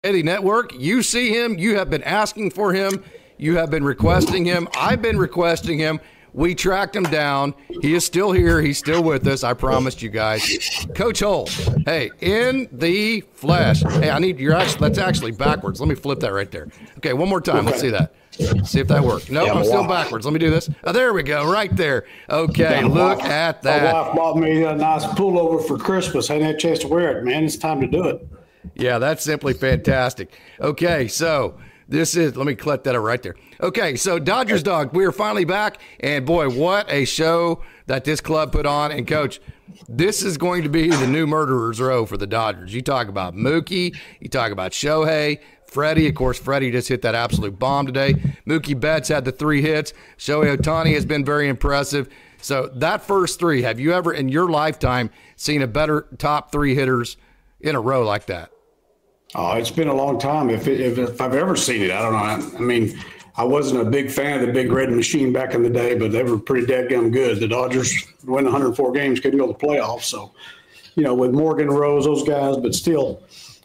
Daily Network. You see him. You have been asking for him. You have been requesting him. I've been requesting him. We tracked him down. He is still here. He's still with us. I promised you guys. Coach Hull, hey, in the flesh. Hey, that's actually backwards. Let me flip that right there. Okay, one more time. Let's see that. See if that works. No, I'm still backwards. Let me do this. Oh, there we go. Right there. Okay, look at that. My wife bought me a nice pullover for Christmas. I hadn't had a chance to wear it, man. It's time to do it. Yeah, that's simply fantastic. Okay, so let me collect that right there. Okay, so Dodgers Dog, we are finally back, and boy, what a show that this club put on. And Coach, this is going to be the new murderer's row for the Dodgers. You talk about Mookie, you talk about Shohei, Freddie. Of course, Freddie just hit that absolute bomb today. Mookie Betts had the 3 hits. Shohei Ohtani has been very impressive. So that first 3, have you ever in your lifetime seen a better top 3 hitters in a row like that? Oh, it's been a long time. If I've ever seen it, I don't know. I mean, I wasn't a big fan of the Big Red Machine back in the day, but they were pretty dadgum good. The Dodgers win 104 games, couldn't go to the playoffs. So, with Morgan, Rose, those guys, but still,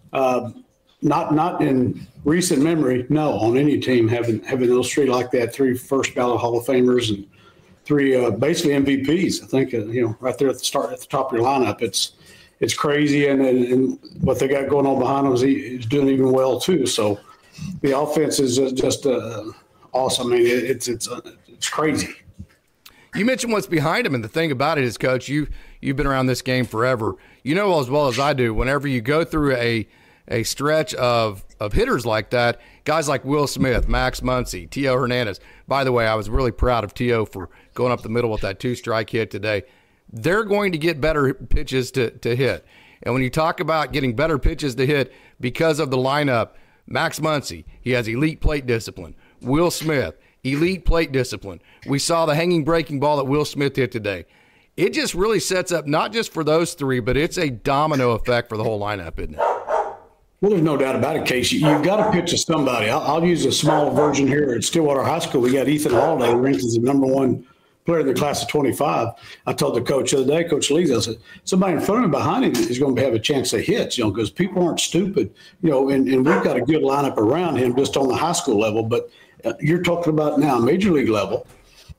not in recent memory, no, on any team having those 3 like that, 3 first ballot Hall of Famers and 3 basically MVPs. I think right there at the top of your lineup, it's crazy, and what they got going on behind him is he's doing even well too. So the offense is just awesome. I mean, it's crazy. You mentioned what's behind him, and the thing about it is, Coach, you've been around this game forever. You know as well as I do. Whenever you go through a stretch of hitters like that, guys like Will Smith, Max Muncy, Tio Hernandez. By the way, I was really proud of Tio for going up the middle with that 2-strike hit today. They're going to get better pitches to hit. And when you talk about getting better pitches to hit because of the lineup, Max Muncy, he has elite plate discipline. Will Smith, elite plate discipline. We saw the hanging breaking ball that Will Smith hit today. It just really sets up not just for those 3, but it's a domino effect for the whole lineup, isn't it? Well, there's no doubt about it, Casey. You've got to pitch to somebody. I'll use a small version here at Stillwater High School. We got Ethan Holiday, ranked as the number 1 player in the class of 25. I told the coach the other day, Coach Lees, I said, somebody in front of him behind him is going to have a chance to hit, because people aren't stupid, and we've got a good lineup around him just on the high school level. But you're talking about now major league level.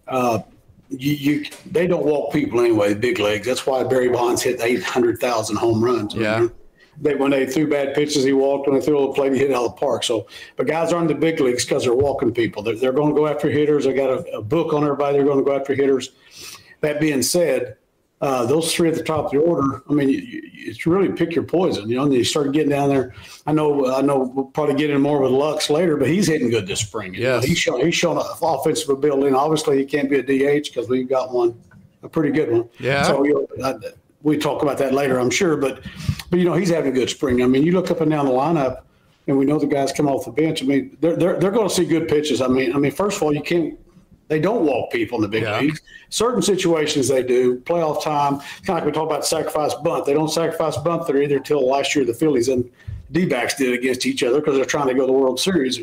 They don't walk people anyway, the big leagues. That's why Barry Bonds hit 800,000 home runs. Yeah. When they threw bad pitches, he walked. When they threw a plate, he hit it out of the park. So, but guys aren't in the big leagues because they're walking people. They're going to go after hitters. They got a book on everybody. They're going to go after hitters. That being said, those 3 at the top of the order, I mean, it's really pick your poison. And you start getting down there. I know we'll probably get in more with Lux later, but he's hitting good this spring. Yes. He's shown an offensive ability. And obviously, he can't be a DH because we've got a pretty good one. Yeah. So, we talk about that later, I'm sure, but he's having a good spring. I mean, you look up and down the lineup, and we know the guys come off the bench. I mean, they're going to see good pitches. I mean, first of all, they don't walk people in the big leagues. Certain situations they do. Playoff time, kind of like we talk about sacrifice bunt. They don't sacrifice bunt there either till last year the Phillies and D-backs did against each other because they're trying to go to the World Series.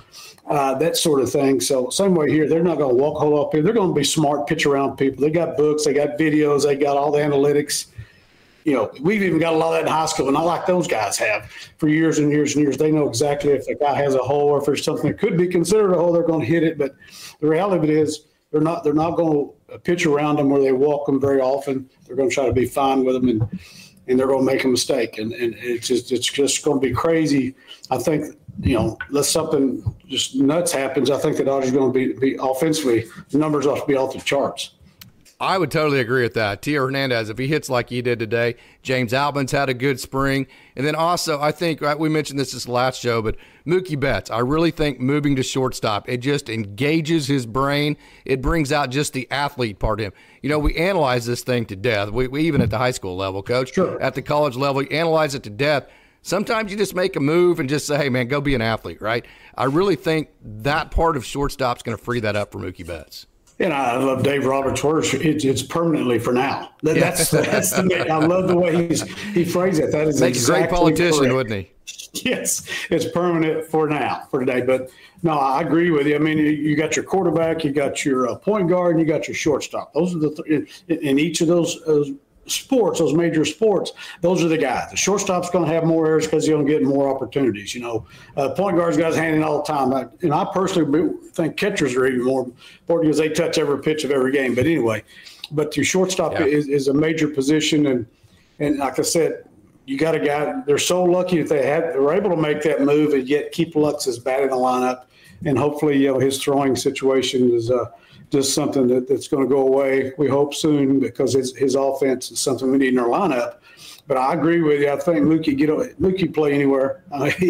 That sort of thing. So same way here, they're not going to walk a whole lot of people. They're going to be smart, pitch around people. They got books, they got videos, they got all the analytics. We've even got a lot of that in high school, and not like those guys have for years and years and years. They know exactly if the guy has a hole or if there's something that could be considered a hole, they're going to hit it. But the reality of it is they're not going to pitch around them where they walk them very often. They're going to try to be fine with them, and they're going to make a mistake. And it's just going to be crazy. I think, unless something just nuts happens, I think the Dodgers are going to be offensively, the numbers ought to be off the charts. I would totally agree with that. Tio Hernandez, if he hits like he did today, James Outman's had a good spring. And then also, I think, we mentioned this last show, but Mookie Betts, I really think moving to shortstop, it just engages his brain. It brings out just the athlete part of him. We analyze this thing to death. We even at the high school level, Coach. Sure. At the college level, you analyze it to death. Sometimes you just make a move and just say, hey, man, go be an athlete, right? I really think that part of shortstop's going to free that up for Mookie Betts. And I love Dave Roberts' words. It's permanently for now. That's the I love the way he phrased it. That is makes exactly a great politician, correct. Wouldn't he? Yes, it's permanent for now, for today. But no, I agree with you. I mean, you got your quarterback, you got your point guard, and you got your shortstop. Those are the three in each of those sports, those major sports, those are the guys. The shortstop's going to have more errors because he's going to get more opportunities. Point guards got his hand in all the time. I personally think catchers are even more important because they touch every pitch of every game. But anyway, your shortstop is a major position, and like I said, you got a guy. They're so lucky that they were able to make that move and yet keep Lux's bat in the lineup, and hopefully, his throwing situation is just something that's going to go away. We hope soon because his offense is something we need in our lineup. But I agree with you. I think Mookie play anywhere.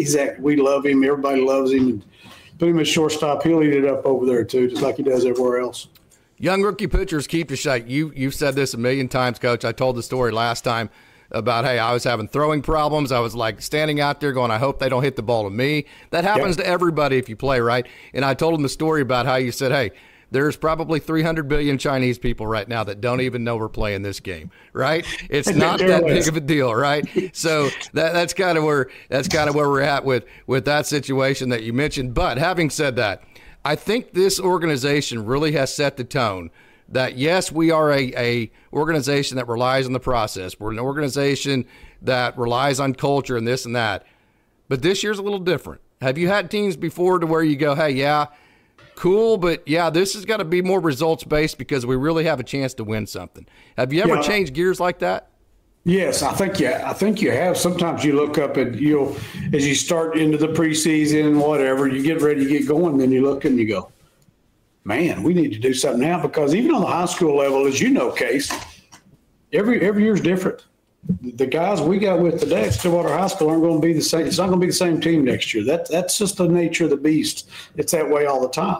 We love him. Everybody loves him. And put him at shortstop. He'll eat it up over there too, just like he does everywhere else. Young rookie pitchers keep the shot. You've said this a million times, Coach. I told the story last time about, hey, I was having throwing problems. I was like standing out there going, I hope they don't hit the ball to me. That happens to everybody if you play, right? And I told him the story about how you said, hey, there's probably 300 billion Chinese people right now that don't even know we're playing this game, right? It's not that big of a deal, right? So that's kind of where we're at with that situation that you mentioned. But having said that, I think this organization really has set the tone that, yes, we are a organization that relies on the process. We're an organization that relies on culture and this and that. But this year's a little different. Have you had teams before to where you go, hey, yeah, cool, but, yeah, this has got to be more results-based because we really have a chance to win something? Have you ever changed gears like that? Yes, I think you have. Sometimes you look up and as you start into the preseason, whatever, you get ready to get going, then you look and you go, man, we need to do something now, because even on the high school level, as you know, Case, every year's different. The guys we got with today at Stillwater High School aren't going to be the same. It's not going to be the same team next year. That's just the nature of the beast. It's that way all the time.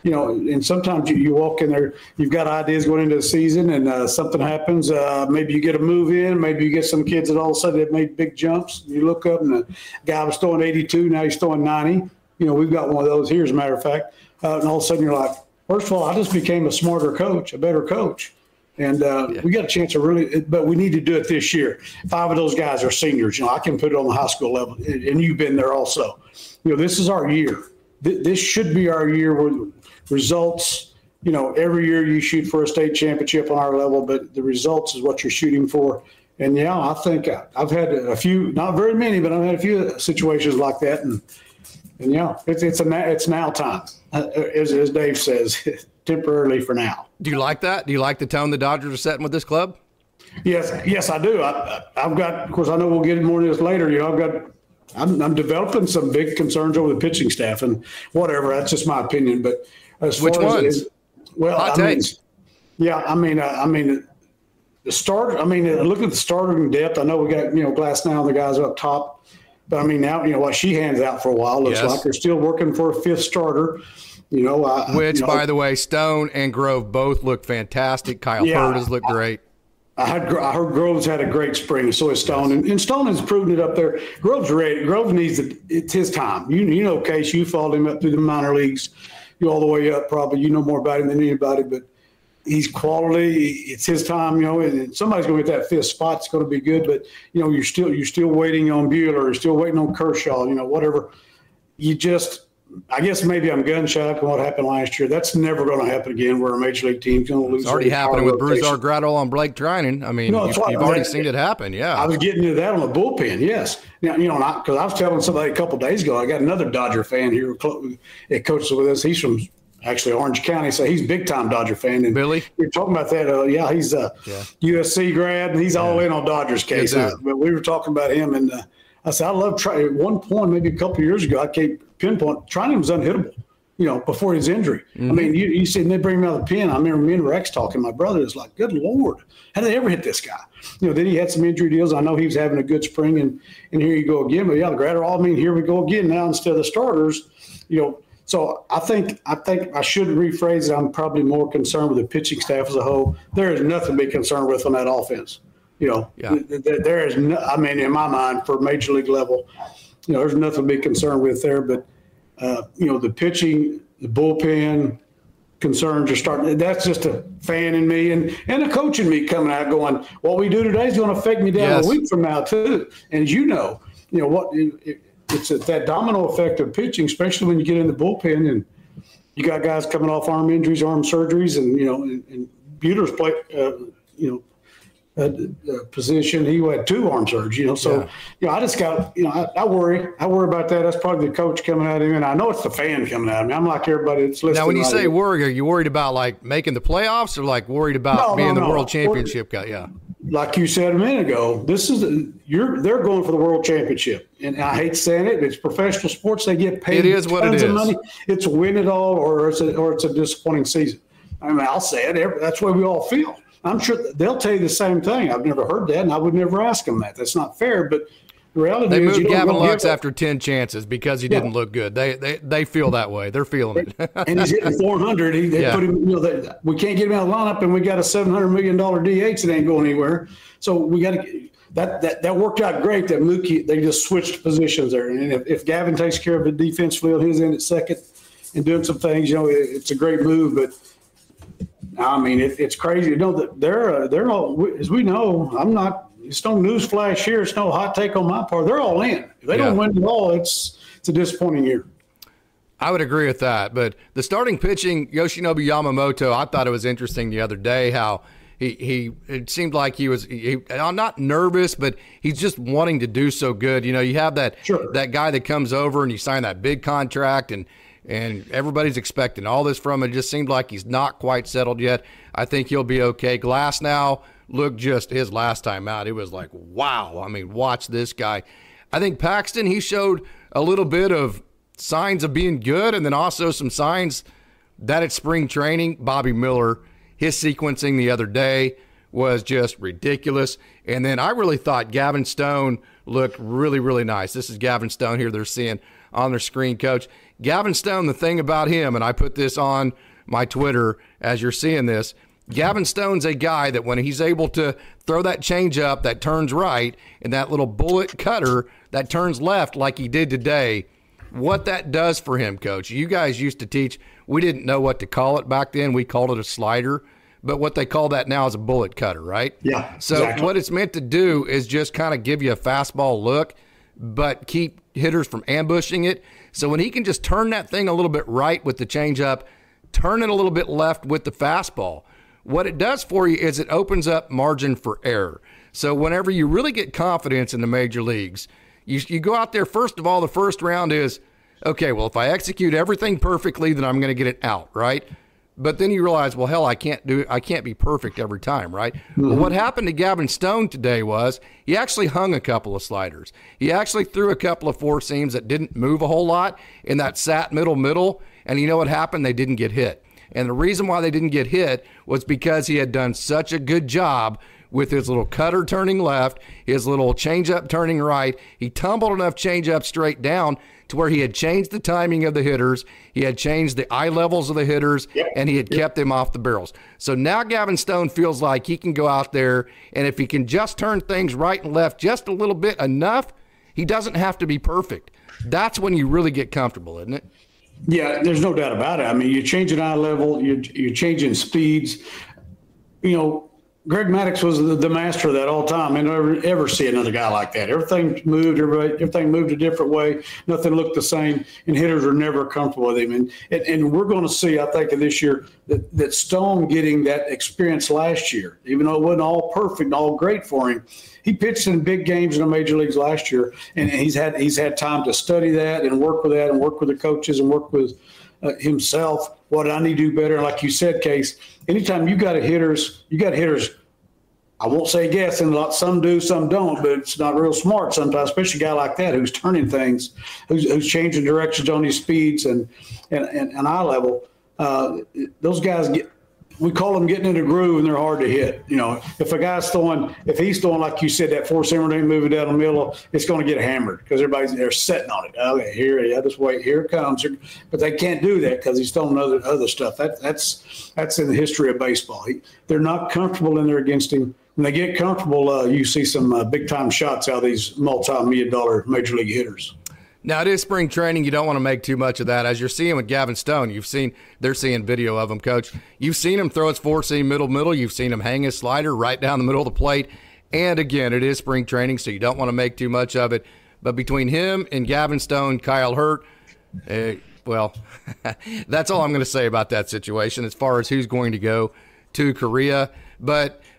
And sometimes you walk in there, you've got ideas going into the season, and something happens. Maybe you get a move in. Maybe you get some kids that all of a sudden have made big jumps. You look up, and the guy was throwing 82, now he's throwing 90. We've got one of those here, as a matter of fact. And all of a sudden you're like, first of all, I just became a smarter coach, a better coach. And we got a chance to really – but we need to do it this year. 5 of those guys are seniors. I can put it on the high school level, and you've been there also. This is our year. This should be our year where results – every year you shoot for a state championship on our level, but the results is what you're shooting for. And, I think I've had a few – not very many, but I've had a few situations like that. And it's now time, as Dave says, temporarily for now. Do you like that? Do you like the tone the Dodgers are setting with this club? Yes, I do. I've got, of course, I know we'll get more into this later. I'm developing some big concerns over the pitching staff and whatever. That's just my opinion. But as which far ones? Hot takes. The start. Look at the starting depth. I know we got Glasnow and the guys up top. But now what she hands out for a while looks like they're still working for a 5th starter. Which, by the way, Stone and Grove both look fantastic. Kyle Hurd has looked great. I heard Grove's had a great spring, so has Stone, and Stone has proven it up there. Grove's ready. Grove needs it. It's his time. Case, you followed him up through the minor leagues, all the way up. Probably you know more about him than anybody, but he's quality. It's his time, and somebody's going to get that 5th spot. It's going to be good, but you're still waiting on Buehler. You're still waiting on Kershaw. Whatever. I guess maybe I'm gun shy on what happened last year. That's never going to happen again, where a major league team's going to lose. It's already happening with Bruce Argrado on Blake Trinan. You've already seen it happen. Yeah, I was getting into that on the bullpen. Yes, because I was telling somebody a couple of days ago. I got another Dodger fan here that coaches with us. He's from actually Orange County, so he's a big time Dodger fan. And Billy, we were talking about that. He's a USC grad, and he's all in on Dodgers case. But we were talking about him, and I said I love at one point, maybe a couple of years ago, I can't pinpoint. Trinan was unhittable, before his injury. Mm-hmm. You see, and they bring him out of the pen. I remember me and Rex talking. My brother is like, "Good Lord, how did they ever hit this guy?" Then he had some injury deals. I know he was having a good spring, and here you go again. But the Gratterall, here we go again now instead of the starters. So I think I should rephrase it. I'm probably more concerned with the pitching staff as a whole. There is nothing to be concerned with on that offense. There is in my mind, for major league level, there's nothing to be concerned with there. But the pitching, the bullpen concerns are starting. That's just a fan in me and a coach in me coming out going, what we do today is going to affect me down a week from now too. And as it's that domino effect of pitching, especially when you get in the bullpen and you got guys coming off arm injuries, arm surgeries, and Buehler's position. He had 2 arm surgeries, So, I just got, I worry. I worry about that. That's probably the coach coming at him, and I know it's the fan coming at me. I'm like everybody that's listening. Now, when you say worry, are you worried about like making the playoffs, or like worried about being the world championship guy? Yeah. Like you said a minute ago, they're going for the world championship, and I hate saying it. It's professional sports; they get paid. It is what it is. Of money. It's a win it all, or it's a disappointing season. I mean, I'll say it. That's the way we all feel. I'm sure they'll tell you the same thing. I've never heard that, and I would never ask them that. That's not fair. But the reality they is, moved Gavin Lux after 10 chances because he didn't look good. They feel that way. They're feeling it. And he's hitting 400. They put him. We can't get him out of the lineup, and we got a $700 million DH that ain't going anywhere. So we got to. That worked out great. That Mookie, they just switched positions there, and if Gavin takes care of the defensively on his end at second and doing some things, it's a great move. But I mean, it's crazy. That they're all, as we know. I'm not. It's no news flash here. It's no hot take on my part. They're all in. If they don't win at all, it's a disappointing year. I would agree with that. But the starting pitching, Yoshinobu Yamamoto, I thought it was interesting the other day how it seemed like he was not nervous, but he's just wanting to do so good. You have that guy that comes over and you sign that big contract and everybody's expecting all this from him. It just seemed like he's not quite settled yet. I think he'll be okay. Glass now looked just his last time out. It was like, wow. I mean, watch this guy. I think Paxton, he showed a little bit of signs of being good and then also some signs that at spring training, Bobby Miller, his sequencing the other day was just ridiculous. And then I really thought Gavin Stone looked really, really nice. This is Gavin Stone here they're seeing on their screen, Coach. Gavin Stone, the thing about him, and I put this on my Twitter as you're seeing this, Gavin Stone's a guy that when he's able to throw that changeup that turns right and that little bullet cutter that turns left like he did today, what that does for him, Coach. You guys used to teach, we didn't know what to call it back then. We called it a slider, but what they call that now is a bullet cutter, right? Yeah. So exactly. What it's meant to do is just kind of give you a fastball look, but keep hitters from ambushing it. So when he can just turn that thing a little bit right with the changeup, turn it a little bit left with the fastball, what it does for you is it opens up margin for error. So whenever you really get confidence in the major leagues, you go out there, first of all, the first round is, okay, well, if I execute everything perfectly, then I'm going to get it out, right? But then you realize, well, hell, I can't be perfect every time, right? Mm-hmm. Well, what happened to Gavin Stone today was he actually hung a couple of sliders. He actually threw a couple of four seams that didn't move a whole lot in that sat middle, and you know what happened? They didn't get hit. And the reason why they didn't get hit was because he had done such a good job with his little cutter turning left, his little changeup turning right. He tumbled enough changeup straight down to where he had changed the timing of the hitters, he had changed the eye levels of the hitters, and he had kept them off the barrels. So now Gavin Stone feels like he can go out there, and if he can just turn things right and left just a little bit enough, he doesn't have to be perfect. That's when you really get comfortable, isn't it? Yeah, there's no doubt about it. I mean, you're changing eye level, you're changing speeds. Greg Maddux was the master of that all time. I never ever see another guy like that. Everything moved a different way. Nothing looked the same, and hitters are never comfortable with him. And we're going to see, I think, this year that Stone getting that experience last year, even though it wasn't all perfect and all great for him. He pitched in big games in the major leagues last year, and he's had time to study that and work with that and work with the coaches and work with himself. What did I need to do better? And like you said, Case, anytime you got hitters, I won't say guessing, some do, some don't, but it's not real smart sometimes, especially a guy like that who's turning things, who's changing directions on his speeds and eye level. Those guys we call them getting in a groove, and they're hard to hit. If a guy's if he's throwing, like you said, that four-seamer ain't moving down the middle, it's going to get hammered because they're sitting on it. Okay, just wait, here it comes. But they can't do that because he's throwing other stuff. That's in the history of baseball. They're not comfortable in there against him. When they get comfortable, you see some big-time shots out of these multi-million-dollar major league hitters. Now, it is spring training. You don't want to make too much of that. As you're seeing with Gavin Stone, they're seeing video of him, Coach. You've seen him throw his four-seam middle. You've seen him hang his slider right down the middle of the plate. And, again, it is spring training, so you don't want to make too much of it. But between him and Gavin Stone, Kyle Hurt, well, that's all I'm going to say about that situation as far as who's going to go to Korea. But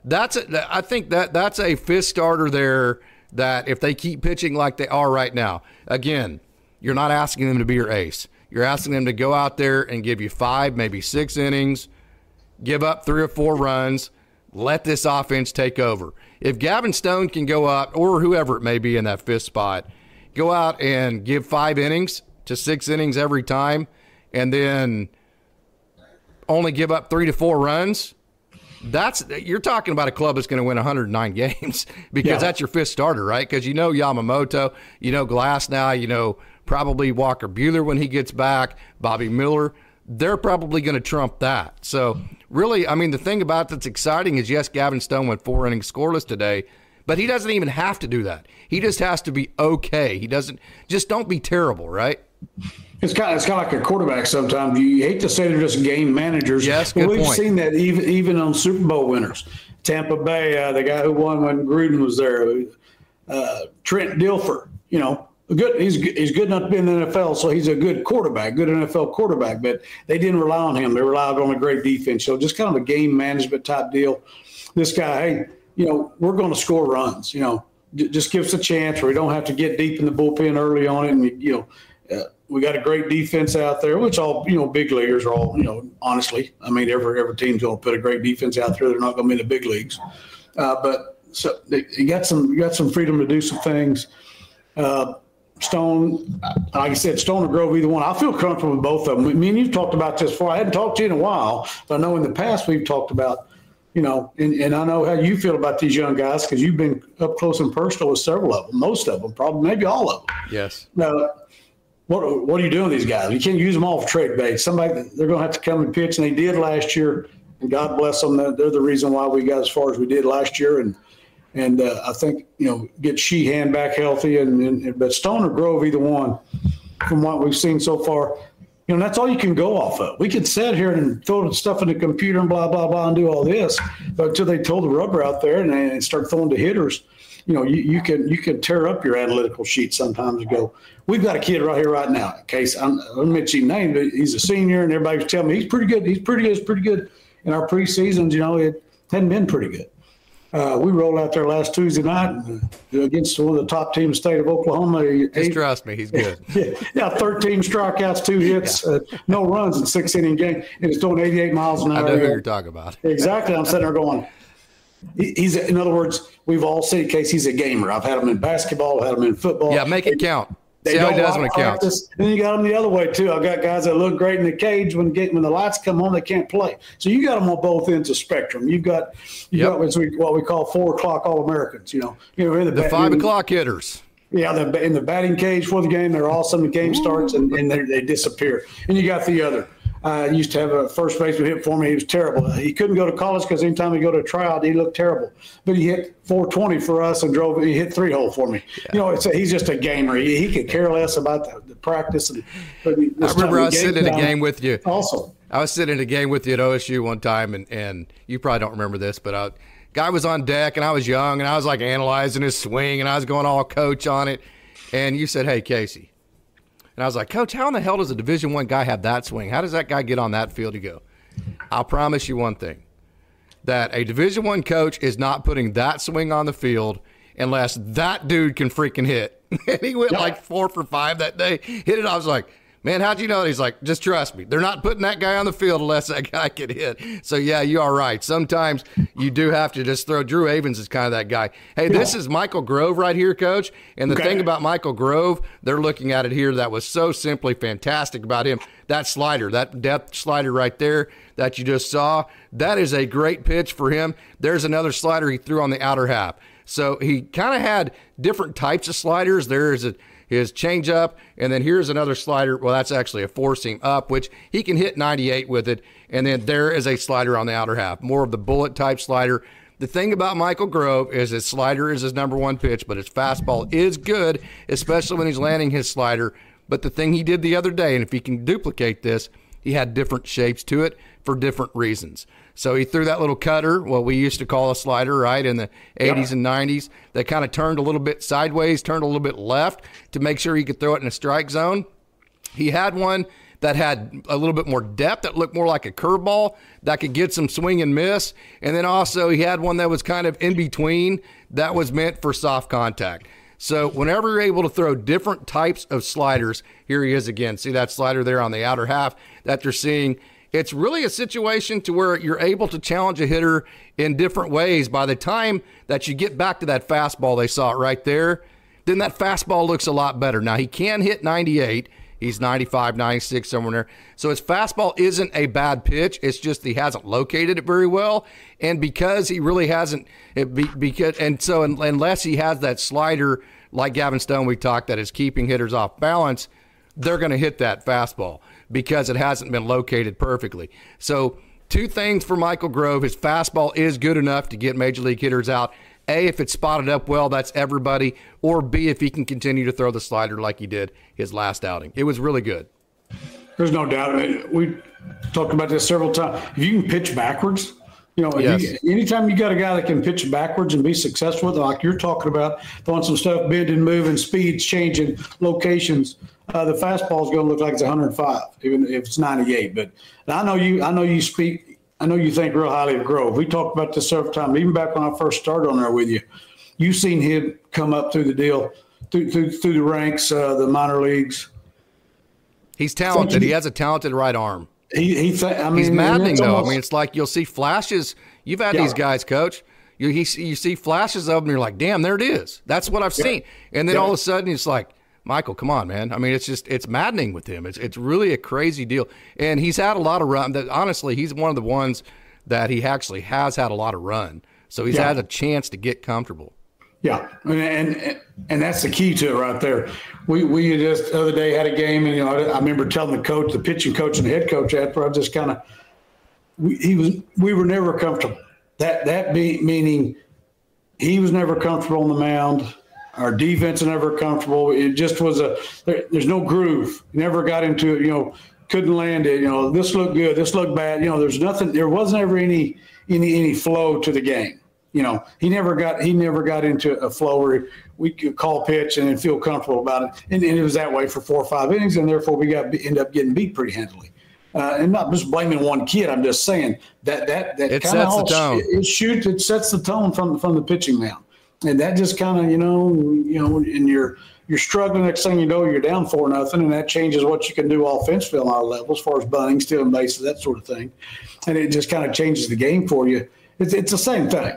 I think that's a fifth starter there that if they keep pitching like they are right now, again, you're not asking them to be your ace. You're asking them to go out there and give you 5, maybe 6 innings, give up 3 or 4 runs, let this offense take over. If Gavin Stone can go up, or whoever it may be in that fifth spot, go out and give 5 innings to 6 innings every time, and then only give up 3 to 4 runs, you're talking about a club that's going to win 109 games because that's your fifth starter, right? Because you know Yamamoto, you know Glasnow, you know probably Walker Buehler when he gets back, Bobby Miller. They're probably going to trump that. So really, I mean, the thing about that's exciting is, yes, Gavin Stone went 4 innings scoreless today, but he doesn't even have to do that. He just has to be okay. He doesn't – just don't be terrible, right? It's kind of like a quarterback sometimes. You hate to say they're just game managers. Yes, good point. We've seen that even on Super Bowl winners. Tampa Bay, the guy who won when Gruden was there, Trent Dilfer, you know, he's good enough to be in the NFL, so he's a good quarterback, good NFL quarterback. But they didn't rely on him. They relied on a great defense. So just kind of a game management type deal. This guy, hey, you know, we're going to score runs, you know. Just give us a chance where we don't have to get deep in the bullpen early on it. And, you know, we got a great defense out there, which all, you know, big leaguers are all, you know, honestly, I mean, every team's going to put a great defense out there. They're not going to be in the big leagues. But so you got some freedom to do some things. Stone, like I said, Stone or Grove, either one. I feel comfortable with both of them. Me and you've talked about this before. I hadn't talked to you in a while, but I know in the past we've talked about, you know, and I know how you feel about these young guys because you've been up close and personal with several of them, most of them, probably maybe all of them. Yes. Now, what are you doing with these guys? You can't use them all for trade bait. They're going to have to come and pitch, and they did last year. And God bless them. They're the reason why we got as far as we did last year. And I think, you know, get Sheehan back healthy. But Stone or Grove, either one, from what we've seen so far, you know, that's all you can go off of. We could sit here and throw stuff in the computer and blah, blah, blah, and do all this. But until they pull the rubber out there and they start throwing to hitters, you know, you can tear up your analytical sheet sometimes and go, we've got a kid right here right now. In case I don't mention his name, but he's a senior, and everybody was telling me he's pretty good. He's pretty good. In our preseasons, you know, it hadn't been pretty good. We rolled out there last Tuesday night against one of the top teams in the state of Oklahoma. Just trust me, he's good. Yeah, 13 strikeouts, 2 hits, no runs in 6-inning game, and it's doing 88 miles an hour. I know who you're talking about. Exactly. I'm sitting there going, he's, in other words, we've all seen Case, he's a gamer. I've had him in basketball, I've had him in football. Yeah, make it count. See how he does when it counts. And then you got them the other way, too. I've got guys that look great in the cage. When the lights come on, they can't play. So you got them on both ends of the spectrum. You've got what we call 4 o'clock All-Americans, you know. In the 5 o'clock hitters. Yeah, in the batting cage for the game, they're awesome. The game starts, and they disappear. And you got the other. I used to have a first baseman hit for me. He was terrible. He couldn't go to college because anytime he go to a tryout, he looked terrible. But he hit 420 for us and he hit 3-hole for me. Yeah. You know, he's just a gamer. He could care less about the practice. I remember I was sitting in a game with you. Also, I was sitting in a game with you at OSU one time, and you probably don't remember this, but guy was on deck, and I was young, and I was like analyzing his swing, and I was going all coach on it. And you said, "Hey, Casey." And I was like, Coach, how in the hell does a Division I guy have that swing? How does that guy get on that field? You go, I'll promise you one thing, that a Division I coach is not putting that swing on the field unless that dude can freaking hit. And he went like 4 for 5 that day, hit it. I was like, man, how'd you know? He's like, just trust me. They're not putting that guy on the field unless that guy can hit. So, yeah, you are right. Sometimes you do have to just throw. Drew Avens is kind of that guy. Hey, this is Michael Grove right here, Coach. And the thing about Michael Grove, they're looking at it here that was so simply fantastic about him. That slider, that depth slider right there that you just saw, that is a great pitch for him. There's another slider he threw on the outer half. So he kind of had different types of sliders. There is his changeup, and then here's another slider. Well, that's actually a 4-seam up, which he can hit 98 with it. And then there is a slider on the outer half, more of the bullet type slider. The thing about Michael Grove is his slider is his number 1 pitch, but his fastball is good, especially when he's landing his slider. But the thing he did the other day, and if he can duplicate this, he had different shapes to it for different reasons. So he threw that little cutter, what we used to call a slider, right, in the 80s and 90s, that kind of turned a little bit sideways, turned a little bit left to make sure he could throw it in a strike zone. He had one that had a little bit more depth, that looked more like a curveball, that could get some swing and miss. And then also he had one that was kind of in between that was meant for soft contact. So whenever you're able to throw different types of sliders, here he is again. See that slider there on the outer half that they're seeing? It's really a situation to where you're able to challenge a hitter in different ways. By the time that you get back to that fastball, they saw it right there, then that fastball looks a lot better. Now, he can hit 98. He's 95, 96, somewhere there. So his fastball isn't a bad pitch. It's just he hasn't located it very well. And because he really hasn't, unless he has that slider like Gavin Stone we talked that is keeping hitters off balance, they're going to hit that fastball because it hasn't been located perfectly. So two things for Michael Grove. His fastball is good enough to get major league hitters out. A, if it's spotted up well, that's everybody. Or B, if he can continue to throw the slider like he did his last outing. It was really good. There's no doubt. I mean, we talked about this several times. If you can pitch backwards, yes. Anytime you got a guy that can pitch backwards and be successful with it, like you're talking about, throwing some stuff, bending, moving, speeds, changing, locations, the fastball is going to look like it's 105, even if it's 98. But I know you think real highly of Grove. We talked about this several times, even back when I first started on there with you. You've seen him come up through the deal, through the ranks, the minor leagues. He's talented. He has a talented right arm. He's maddening, though. I mean, it's like you'll see flashes. You've had these guys, Coach. You see flashes of them, and you're like, damn, there it is. That's what I've seen. And then all of a sudden, it's like, Michael, come on, man. I mean, it's maddening with him. It's really a crazy deal. And he's had a lot of run. Honestly, he's one of the ones that he actually has had a lot of run. So he's had a chance to get comfortable. Yeah, and that's the key to it right there. We just the other day had a game, and I remember telling the coach, the pitching coach, and the head coach after, I just kind of we were never comfortable. That meaning he was never comfortable on the mound. Our defense was never comfortable. It just was there's no groove. Never got into it. Couldn't land it. This looked good. This looked bad. There's nothing. There wasn't ever any flow to the game. He never got into a flow where we could call pitch and then feel comfortable about it. And it was that way for 4 or 5 innings, and therefore we end up getting beat pretty handily. And not just blaming one kid. I'm just saying that it sets the tone. It sets the tone from the pitching mound, and that just kind of and you're struggling. Next thing you know, you're down 4-0, and that changes what you can do offensively on our level as far as bunting, stealing bases, that sort of thing, and it just kind of changes the game for you. It's the same thing,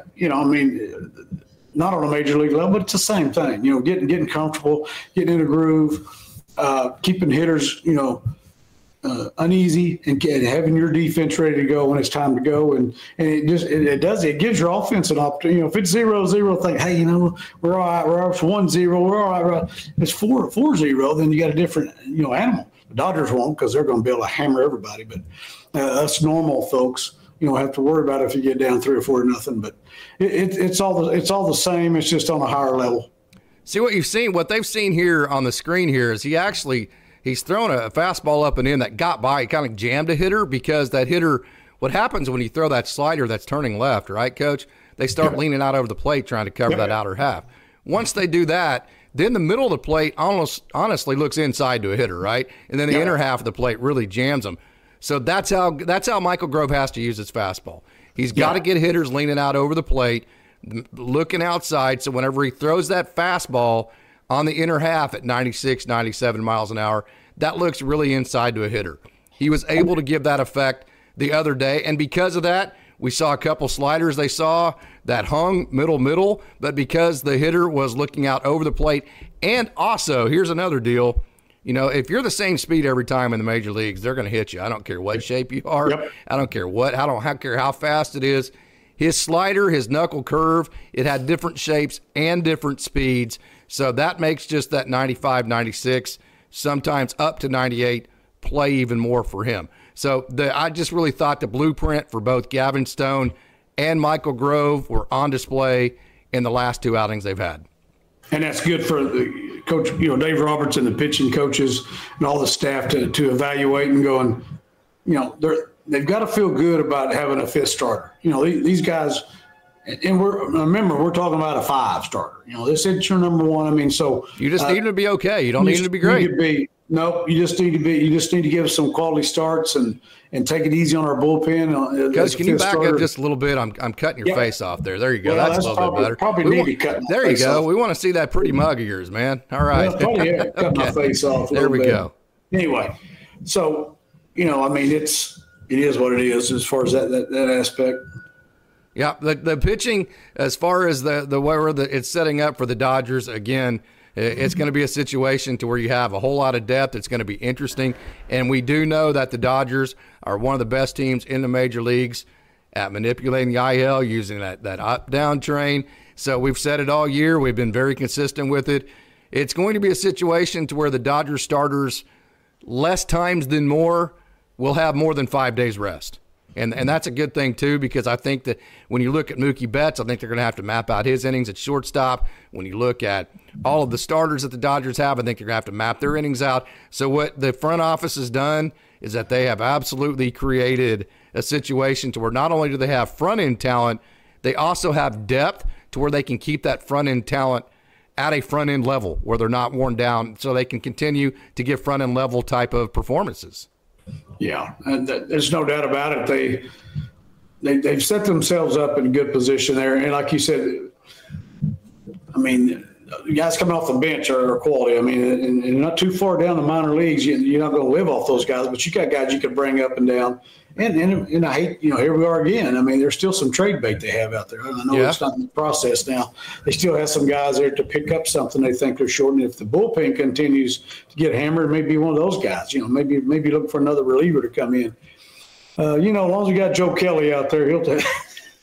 not on a major league level, but it's the same thing. Getting comfortable, getting in a groove, keeping hitters, uneasy, and having your defense ready to go when it's time to go, and it gives your offense an opportunity. If it's 0-0, think, hey, we're all right. We're 1-0. We're all right. It's 4-0, then you got a different animal. The Dodgers won't, because they're going to be able to hammer everybody, but us normal folks, you don't have to worry about it if you get down 3 or 4-0. But it's all the same. It's just on a higher level. See what they've seen here on the screen here is he's thrown a fastball up and in that got by. He kind of jammed a hitter because that hitter. What happens when you throw that slider that's turning left, right, Coach? They start leaning out over the plate trying to cover that outer half. Once they do that, then the middle of the plate honestly looks inside to a hitter, right? And then the inner half of the plate really jams them. So that's how Michael Grove has to use his fastball. He's got to get hitters leaning out over the plate, looking outside, so whenever he throws that fastball on the inner half at 96, 97 miles an hour, that looks really inside to a hitter. He was able to give that effect the other day, and because of that, we saw a couple sliders they saw that hung middle, but because the hitter was looking out over the plate. And also, here's another deal. If you're the same speed every time in the major leagues, they're going to hit you. I don't care what shape you are. I don't care I don't care how fast it is. His slider, his knuckle curve, it had different shapes and different speeds. So that makes just that 95, 96, sometimes up to 98 play even more for him. So I just really thought the blueprint for both Gavin Stone and Michael Grove were on display in the last 2 outings they've had. And that's good for the coach, Dave Roberts and the pitching coaches and all the staff to evaluate and going, they've got to feel good about having a 5th starter. These guys, and we're talking about a 5 starter. This is your number 1. I mean, so you just need him to be okay. You don't need him to be great. Nope. You just need to give us some quality starts and take it easy on our bullpen. Coach, can you back up just a little bit? I'm cutting your face off there. There you go. Well, that's a little bit better. Probably need to cut. There you go. We want to see that pretty mug of yours, man. All right. Well, probably, cut my face off. There we go. Anyway, so I mean, it is what it is as far as that aspect. Yeah, the pitching, as far as the way it's setting up for the Dodgers, again, it's going to be a situation to where you have a whole lot of depth. It's going to be interesting. And we do know that the Dodgers are one of the best teams in the major leagues at manipulating the IL, using that up-down train. So we've said it all year. We've been very consistent with it. It's going to be a situation to where the Dodgers starters, less times than more, will have more than 5 days rest. And that's a good thing, too, because I think that when you look at Mookie Betts, I think they're going to have to map out his innings at shortstop. When you look at all of the starters that the Dodgers have, I think they're going to have to map their innings out. So what the front office has done is that they have absolutely created a situation to where not only do they have front-end talent, they also have depth to where they can keep that front-end talent at a front-end level where they're not worn down, so they can continue to give front-end level type of performances. Yeah, and there's no doubt about it. They've set themselves up in a good position there, and like you said, I mean, the guys coming off the bench are quality. I mean, and not too far down the minor leagues, you're not going to live off those guys, but you got guys you can bring up and down. And I hate, here we are again. I mean, there's still some trade bait they have out there. I know it's not in the process now. They still have some guys there to pick up something they think they're short. And if the bullpen continues to get hammered, maybe one of those guys, maybe look for another reliever to come in. As long as you got Joe Kelly out there, he'll take.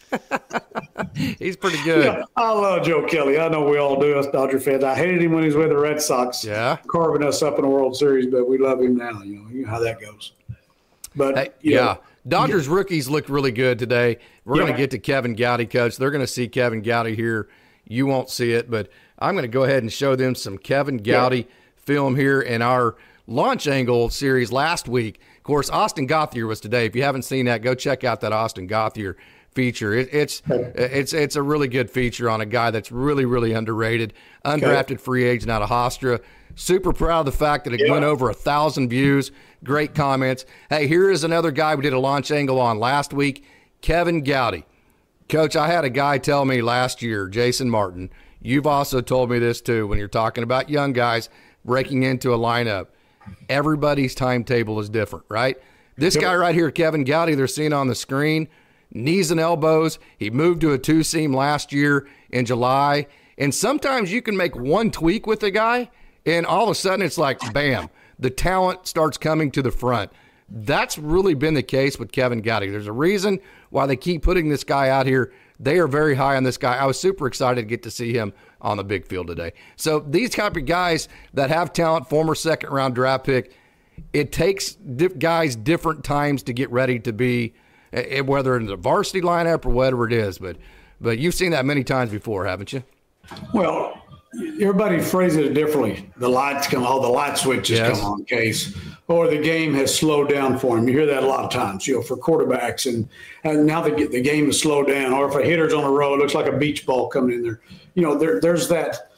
He's pretty good. I love Joe Kelly. I know we all do, us Dodger fans. I hated him when he was with the Red Sox, carving us up in the World Series, but we love him now. You know how that goes. But Dodgers rookies looked really good today. We're going to get to Kevin Gowdy, Coach. They're going to see Kevin Gowdy here. You won't see it, but I'm going to go ahead and show them some Kevin Gowdy film here in our launch angle series last week. Of course, Austin Gauthier was today. If you haven't seen that, go check out that Austin Gauthier feature. It's a really good feature on a guy that's really, really underrated, undrafted free agent out of Hofstra. Super proud of the fact that it went over 1,000 views. Great comments. Hey, here is another guy we did a launch angle on last week, Kevin Gowdy. Coach, I had a guy tell me last year, Jason Martin, you've also told me this too, when you're talking about young guys breaking into a lineup, everybody's timetable is different, right? This guy right here, Kevin Gowdy, they're seeing on the screen, knees and elbows. He moved to a two-seam last year in July. And sometimes you can make one tweak with the guy, and all of a sudden it's like, bam, the talent starts coming to the front. That's really been the case with Kevin Gowdy. There's a reason why they keep putting this guy out here. They are very high on this guy. I was super excited to get to see him on the big field today. So these type of guys that have talent, former second-round draft pick, it takes guys different times to get ready to be, whether in the varsity lineup or whatever it is. But you've seen that many times before, haven't you? Well, everybody phrases it differently. The light switches come on, Case, or the game has slowed down for him. You hear that a lot of times, for quarterbacks, and now the game has slowed down. Or if a hitter's on a roll, it looks like a beach ball coming in there. There's that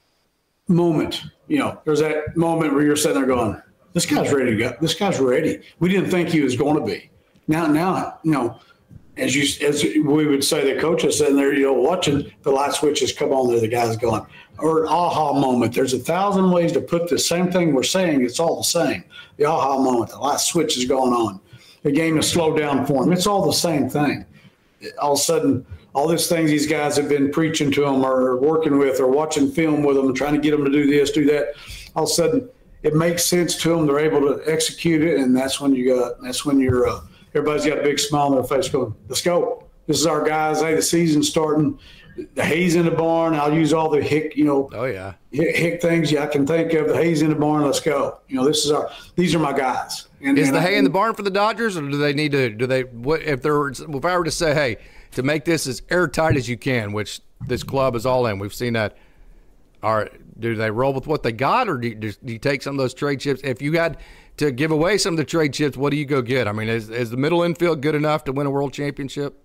moment. There's that moment where you're sitting there going, "This guy's ready to go. This guy's ready." We didn't think he was going to be. Now, as we would say, the coach is sitting there, watching the light switches come on there, the guy's going, or an aha moment. There's 1,000 ways to put the same thing we're saying. It's all the same. The aha moment, the light switch is going on. The game has slowed down for him. It's all the same thing. All of a sudden, all these things these guys have been preaching to them or working with or watching film with them and trying to get them to do this, do that, all of a sudden it makes sense to them. They're able to execute it, and that's when everybody's got a big smile on their face going, let's go. This is our guys. Hey, the season's starting. The hay's in the barn. I'll use all the hick, hick things I can think of. The hay's in the barn. Let's go. These are my guys. Is the hay in the barn for the Dodgers, or do they need to, if I were to say, hey, to make this as airtight as you can, which this club is all in, we've seen that. All right, do they roll with what they got, or do you take some of those trade chips? If you had to give away some of the trade chips, what do you go get? I mean, is the middle infield good enough to win a world championship?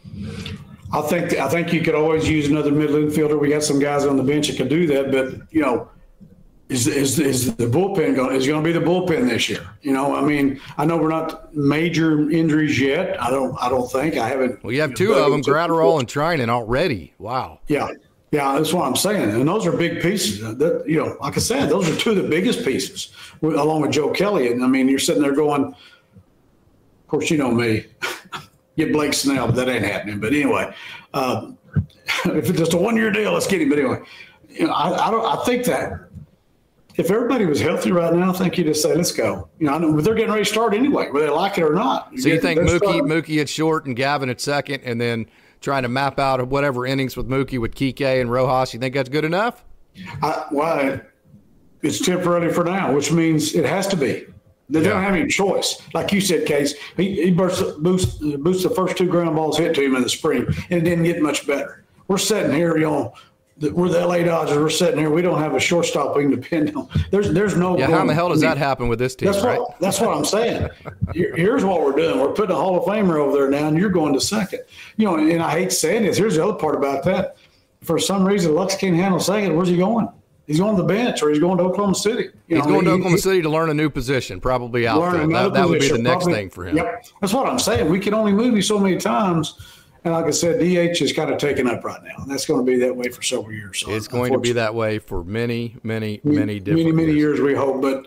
I think you could always use another middle infielder. We got some guys on the bench that can do that, but is the bullpen going to be the bullpen this year? You know, I mean, I know we're not major injuries yet. I don't think I haven't. Well, you have two of them, Gratterall and Trinan already. Wow. Yeah, that's what I'm saying, and those are big pieces. That, you know, like I said, those are two of the biggest pieces, along with Joe Kelly. And I mean, you're sitting there going, of course, you know me, get Blake Snell, but that ain't happening. But anyway, if it's just a 1-year deal, let's get him. But anyway, you know, I think that if everybody was healthy right now, I think you just say, let's go. You know, I know, but they're getting ready to start anyway, whether they like it or not. So you think Mookie at short and Gavin at second, and then trying to map out whatever innings with Mookie with Kike and Rojas, you think that's good enough? Well, it's temporary for now, which means it has to be. They don't have any choice. Like you said, Case, he boosts the first 2 ground balls hit to him in the spring, and it didn't get much better. We're sitting here, you know, we're the LA Dodgers. We're sitting here. We don't have a shortstop we can depend on. There's no. Yeah, how in the hell does that happen with this team? That's what I'm saying. Here's what we're doing. We're putting a Hall of Famer over there now, and you're going to second. You know, and I hate saying this. Here's the other part about that. For some reason, Lux can't handle second. Where's he going? He's going to the bench, or he's going to Oklahoma City. He's going to Oklahoma City to learn a new position, probably outfield. That would be the next thing for him. Yep. That's what I'm saying. We can only move you so many times. And like I said, DH is kind of taken up right now. And that's going to be that way for several years. So it's going to be that way for many years, we hope. But,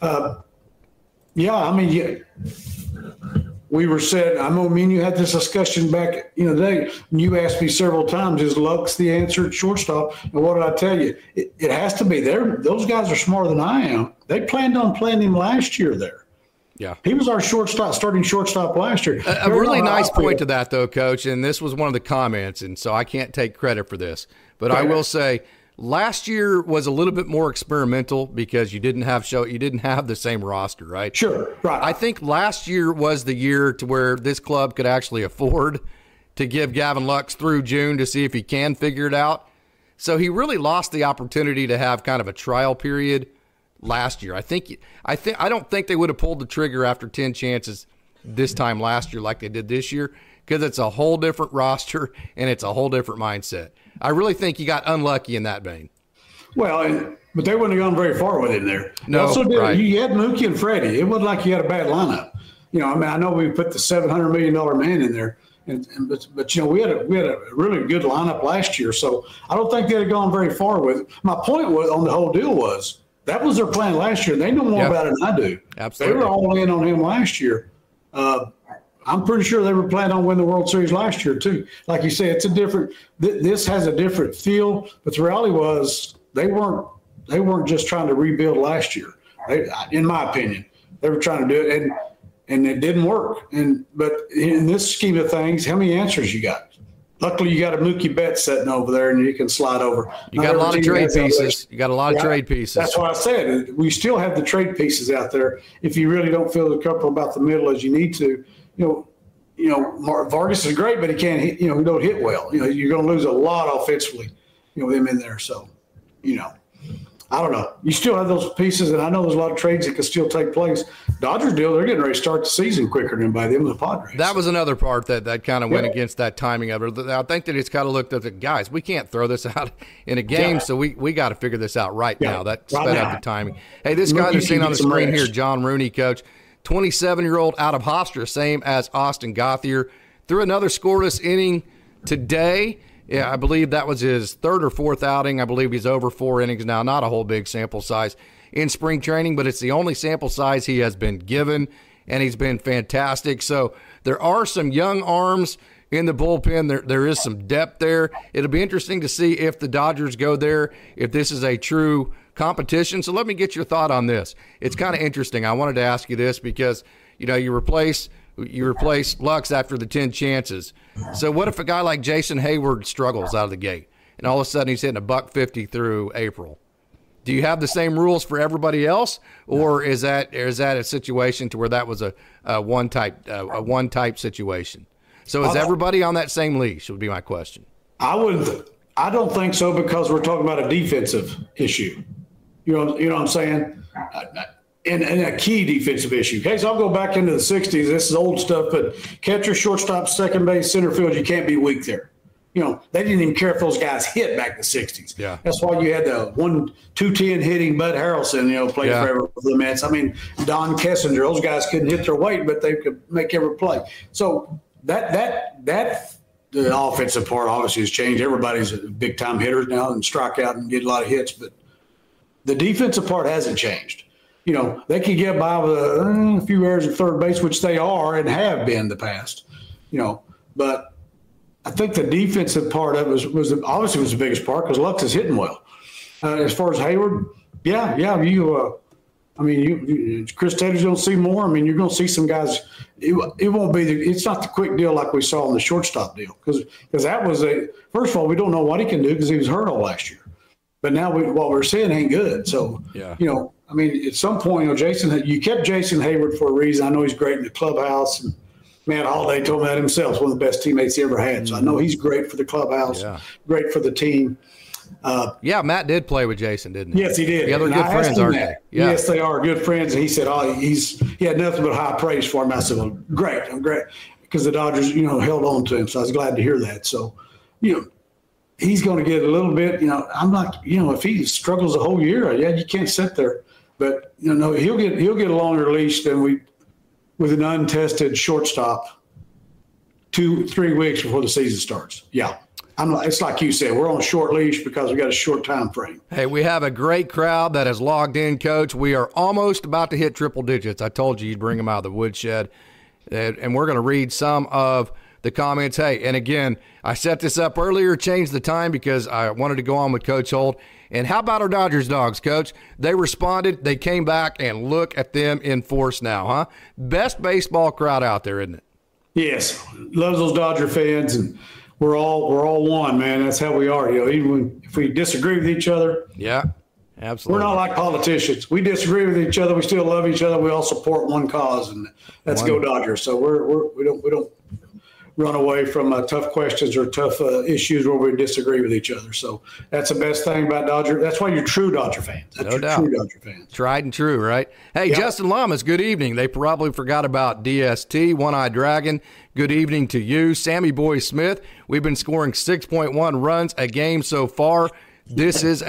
I mean, we were said, I know me and you had this discussion back, today. And you asked me several times, is Lux the answer at shortstop? And what did I tell you? It has to be. Those guys are smarter than I am. They planned on playing him last year there. Yeah, he was our starting shortstop last year. A really nice point to that, though, Coach, and this was one of the comments, and so I can't take credit for this. But I will say last year was a little bit more experimental because you didn't have the same roster, right? Sure, right. I think last year was the year to where this club could actually afford to give Gavin Lux through June to see if he can figure it out. So he really lost the opportunity to have kind of a trial period last year. I don't think they would have pulled the trigger after 10 chances this time last year like they did this year, because it's a whole different roster and it's a whole different mindset. I really think you got unlucky in that vein. Well, but they wouldn't have gone very far with him there. No, right. You had Mookie and Freddie. It wasn't like you had a bad lineup. I know we put the $700 million man in there, but we had a really good lineup last year. So I don't think they'd have gone very far with it. My point was on the whole deal was, that was their plan last year. They know more about it than I do. Absolutely. They were all in on him last year. I'm pretty sure they were planning on winning the World Series last year too. Like you say, it's a different. This has a different feel. But the reality was they weren't just trying to rebuild last year. In my opinion, they were trying to do it, and it didn't work. But in this scheme of things, how many answers you got? Luckily, you got a Mookie Betts sitting over there, and you can slide over. You got a lot of trade pieces. You got a lot of trade pieces. That's what I said. We still have the trade pieces out there. If you really don't feel comfortable about the middle as you need to, Vargas is great, but he can't hit. He don't hit well. You're going to lose a lot offensively. With him in there. So, I don't know. You still have those pieces, and I know there's a lot of trades that can still take place. Dodgers deal, they're getting ready to start the season quicker than by them and the Padres. That was another part that kind of went against that timing of it. I think that it's kind of looked at the guys. We can't throw this out in a game, so we got to figure this out right now. That sped up the timing. Hey, this guy you're seeing on the screen here, John Rooney, Coach, 27-year-old out of Hofstra, same as Austin Gauthier, threw another scoreless inning today. Yeah, I believe that was his third or fourth outing. I believe he's over 4 innings now. Not a whole big sample size in spring training, but it's the only sample size he has been given, and he's been fantastic. So there are some young arms in the bullpen. There is some depth there. It'll be interesting to see if the Dodgers go there, if this is a true competition. So let me get your thought on this. It's kind of interesting. I wanted to ask you this because, you replace Lux after the 10 chances. So what if a guy like Jason Hayward struggles out of the gate and all of a sudden he's hitting $150 through April? Do you have the same rules for everybody else, or is that a situation to where that was a one type situation? So is everybody on that same leash? Would be my question. I don't think so, because we're talking about a defensive issue. You know what I'm saying? And a key defensive issue. Okay, so I'll go back into the 60s. This is old stuff, but catcher, shortstop, second base, center field, you can't be weak there. they didn't even care if those guys hit back in the 60s. Yeah. That's why you had the 210 hitting Bud Harrelson, played forever for the Mets. I mean, Don Kessinger, those guys couldn't hit their weight, but they could make every play. So that the offensive part obviously has changed. Everybody's a big-time hitter now and strike out and get a lot of hits, but the defensive part hasn't changed. They can get by with a few errors at third base, which they are and have been in the past, but I think the defensive part of it was obviously the biggest part because Lux is hitting well. As far as Hayward, Chris Taylor's going to see more. I mean, you're going to see some guys. It won't be it's not the quick deal like we saw in the shortstop deal because that was first of all, we don't know what he can do because he was hurt all last year. But now what we're seeing ain't good. So, at some point, Jason, you kept Jason Hayward for a reason. I know he's great in the clubhouse and Matt Holliday told me that himself. It's one of the best teammates he ever had. So I know he's great for the clubhouse, great for the team. Matt did play with Jason, didn't he? Yes, he did. Yeah, they're good friends, aren't they? Yeah. Yes, they are good friends. And he said, he had nothing but high praise for him. I said, well, great. I'm great. Because the Dodgers, held on to him. So I was glad to hear that. So, he's going to get a little bit, I'm not, if he struggles the whole year, you can't sit there. But, he'll get a longer leash than with an untested shortstop 2-3 weeks before the season starts. Yeah. It's like you said, we're on a short leash because we got a short time frame. Hey, we have a great crowd that has logged in, Coach. We are almost about to hit triple digits. I told you you'd bring them out of the woodshed. And we're going to read some of the comments. Hey, and again, I set this up earlier, changed the time because I wanted to go on with Coach Holt. And how about our Dodgers dogs, Coach? They responded. They came back, and look at them in force now, huh? Best baseball crowd out there, isn't it? Yes. Loves those Dodger fans, and we're all one, man. That's how we are. Even if we disagree with each other. Yeah, absolutely. We're not like politicians. We disagree with each other. We still love each other. We all support one cause, and that's Go Dodgers. So we don't run away from tough questions or tough issues where we disagree with each other. So that's the best thing about Dodger. That's why you're true Dodger fans. That's no doubt. True Dodger fans. Tried and true, right? Hey, yep. Justin Lamas, good evening. They probably forgot about DST, One-Eyed Dragon. Good evening to you. Sammy Boy Smith, we've been scoring 6.1 runs a game so far. This is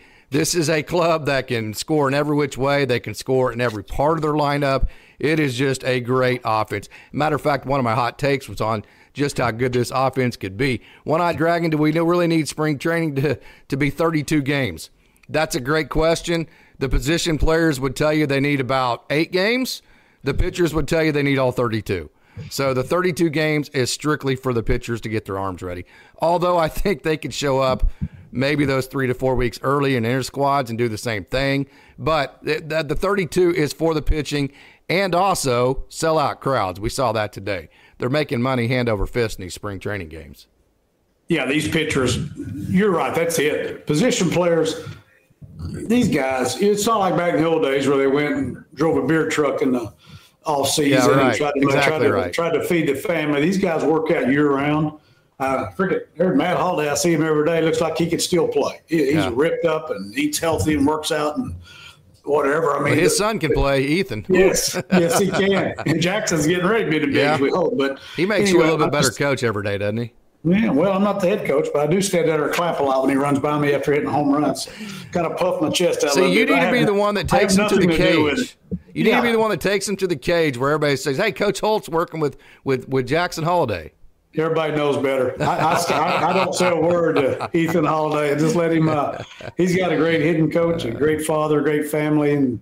a club that can score in every which way. They can score in every part of their lineup. It is just a great offense. Matter of fact, one of my hot takes was on just how good this offense could be. One-Eyed Dragon, do we really need spring training to be 32 games? That's a great question. The position players would tell you they need about 8 games. The pitchers would tell you they need all 32. So the 32 games is strictly for the pitchers to get their arms ready. Although I think they could show up maybe those 3 to 4 weeks early in inter squads and do the same thing. But the 32 is for the pitching and also sellout crowds. We saw that today. They're making money hand over fist in these spring training games. Yeah, these pitchers, you're right. That's it. Position players, these guys, it's not like back in the old days where they went and drove a beer truck in the off season and tried to feed the family. These guys work out year round. There's Matt Holliday. I see him every day. Looks like he could still play. He's ripped up and eats healthy and works out and whatever. I mean, but his son can play, Ethan. Yes, he can. And Jackson's getting ready to be the big, we hope. But he makes you a little bit better coach every day, doesn't he? Yeah, well, I'm not the head coach, but I do stand there and clap a lot when he runs by me after hitting home runs. Kind of puff my chest out a little bit. See, you need to be the one that takes him to the cage. You need to be the one that takes him to the cage where everybody says, hey, Coach Holt's working with Jackson Holliday. Everybody knows better. I don't say a word to Ethan Holliday. I just let him he's got a great hitting coach, a great father, a great family, and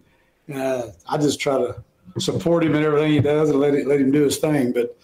I just try to support him in everything he does and let him do his thing. But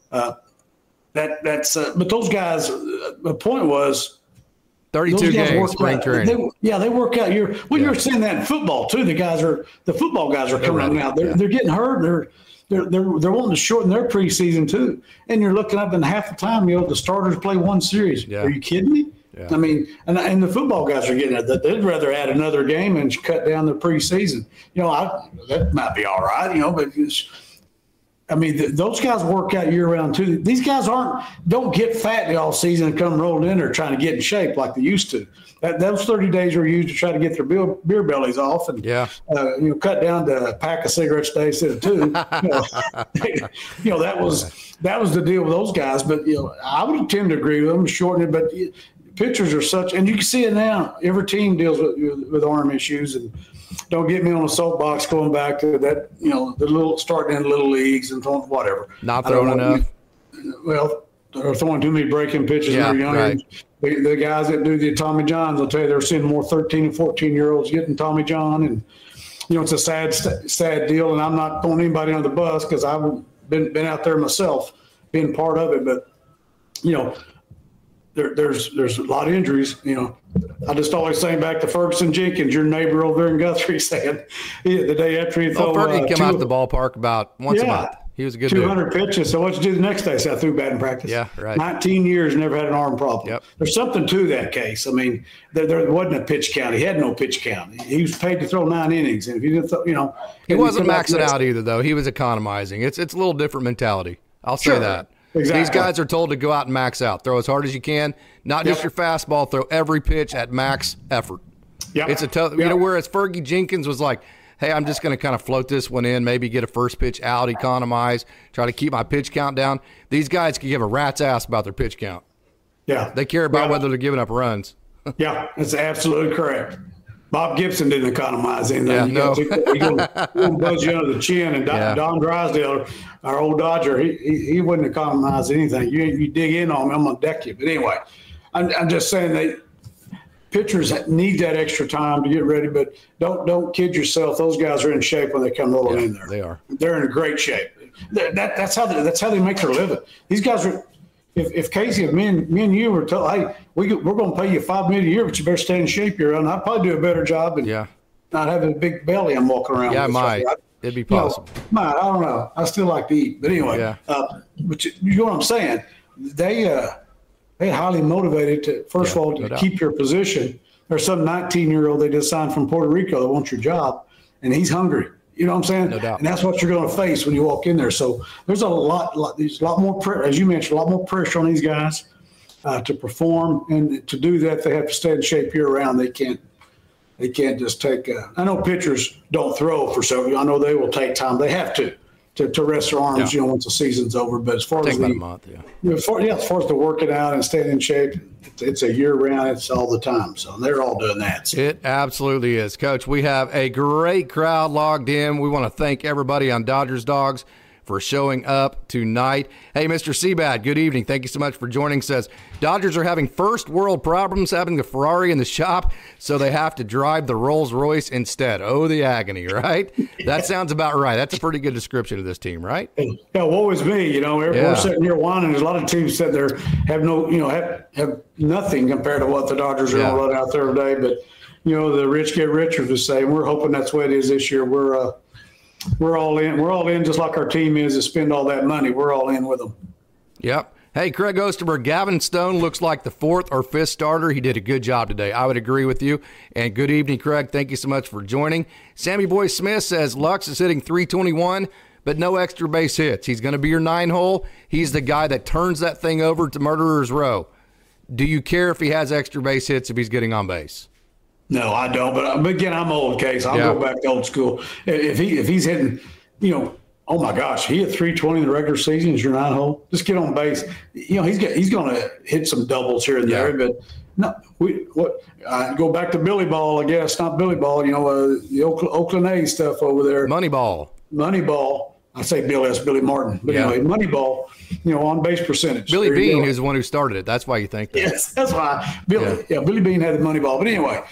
but those guys, the point was 32 games spring training. They work out. You're seeing that in football too. The football guys are coming out. They're getting hurt. They're wanting to shorten their preseason too. And you're looking up, and half the time, the starters play one series. Yeah. Are you kidding me? Yeah. I mean, and the football guys are getting it. They'd rather add another game and cut down their preseason. That might be all right. But I mean, those guys work out year round too. These guys don't get fat all season and come rolling in there trying to get in shape like they used to. Those 30 days are used to try to get their beer bellies off and cut down to a pack of cigarettes a day instead of two. That was the deal with those guys. But I would tend to agree with them, shorten it. But pitchers are such, and you can see it now. Every team deals with arm issues, and don't get me on a soapbox going back to that. The little starting in little leagues and throwing whatever. Not throwing enough. Well, they're throwing too many breaking pitches when they're younger. Right. The guys that do the Tommy Johns will tell you they're seeing more 13 and 14-year-olds getting Tommy John, and it's a sad deal. And I'm not throwing anybody under the bus because I've been out there myself, being part of it. But there's a lot of injuries. I just always say back to Ferguson Jenkins, your neighbor over there in Guthrie, saying the day after he threw. Fergie came out to the ballpark about once a month. He was a good 200 pitches. So what'd you do the next day? So I threw batting practice. Yeah, right. 19 years, never had an arm problem. Yep. There's something to that case. I mean, there wasn't a pitch count. He had no pitch count. He was paid to throw 9 innings, and if he didn't, he wasn't maxing out either, though. He was economizing. It's a little different mentality. I'll say that. Exactly. These guys are told to go out and max out, throw as hard as you can, not just your fastball, throw every pitch at max effort. Yeah, it's whereas Fergie Jenkins was like, hey, I'm just going to kind of float this one in, maybe get a first pitch out, economize, try to keep my pitch count down. These guys can give a rat's ass about their pitch count. Yeah. They care about whether they're giving up runs. Yeah, that's absolutely correct. Bob Gibson didn't economize anything. Yeah, He's going to buzz you under the chin. And Don Drysdale, our old Dodger, he wouldn't economize anything. You dig in on him, I'm going to deck you. But anyway, I'm just saying pitchers need that extra time to get ready, but don't kid yourself. Those guys are in shape when they come rolling in there. They are. They're in great shape. That's how they make their living. These guys are. If Casey, me and you were told, hey, we're going to pay you $5 million a year, but you better stay in shape you're on, I'd probably do a better job and not having a big belly I'm walking around with. Yeah, might. It'd be possible. I don't know. I still like to eat, but anyway. But you know what I'm saying? They're highly motivated to, first of all, to keep your position. There's some 19-year-old they just signed from Puerto Rico that wants your job, and he's hungry. You know what I'm saying? No doubt. And that's what you're going to face when you walk in there. So there's a lot more, as you mentioned, a lot more pressure on these guys to perform. And to do that, they have to stay in shape year round. They can't just take I know pitchers don't throw for several. I know they will take time. They have to rest their arms, once the season's over. But as far as about a month, as far as the working out and staying in shape, it's a year round. It's all the time. So they're all doing that. So. It absolutely is, Coach. We have a great crowd logged in. We want to thank everybody on Dodgers Dogs for showing up tonight. Hey, Mr. Seabad, good evening. Thank you so much for joining. Says Dodgers are having first world problems having the Ferrari in the shop, so they have to drive the Rolls Royce instead. Oh, the agony, right? That sounds about right. That's a pretty good description of this team, right? Yeah, woe is me. We're sitting here whining. There's a lot of teams that have no, have nothing compared to what the Dodgers are going to run out there today. But the rich get richer, to say. And we're hoping that's the way it is this year. We're all in. We're all in, just like our team is, to spend all that money. We're all in with them. Yep. Hey, Craig Osterberg, Gavin Stone looks like the 4th or 5th starter. He did a good job today. I would agree with you. And good evening, Craig. Thank you so much for joining. Sammy Boy Smith says Lux is hitting .321, but no extra base hits. He's going to be your 9-hole. He's the guy that turns that thing over to Murderer's Row. Do you care if he has extra base hits if he's getting on base? No, I don't. But again, I'm old, Case. I'll go back to old school. If he's hitting, oh my gosh, he hit .320 in the regular season as your 9-hole. Just get on base. He's going to hit some doubles here and there. But no, go back to Billy Ball, I guess. Not Billy Ball. The Oakland A's stuff over there. Moneyball. I say Billy, that's Billy Martin. But anyway, Moneyball, on base percentage. Billy Bean is the one who started it. That's why you think that. Yes, that's why. Billy Bean had the Moneyball. But anyway,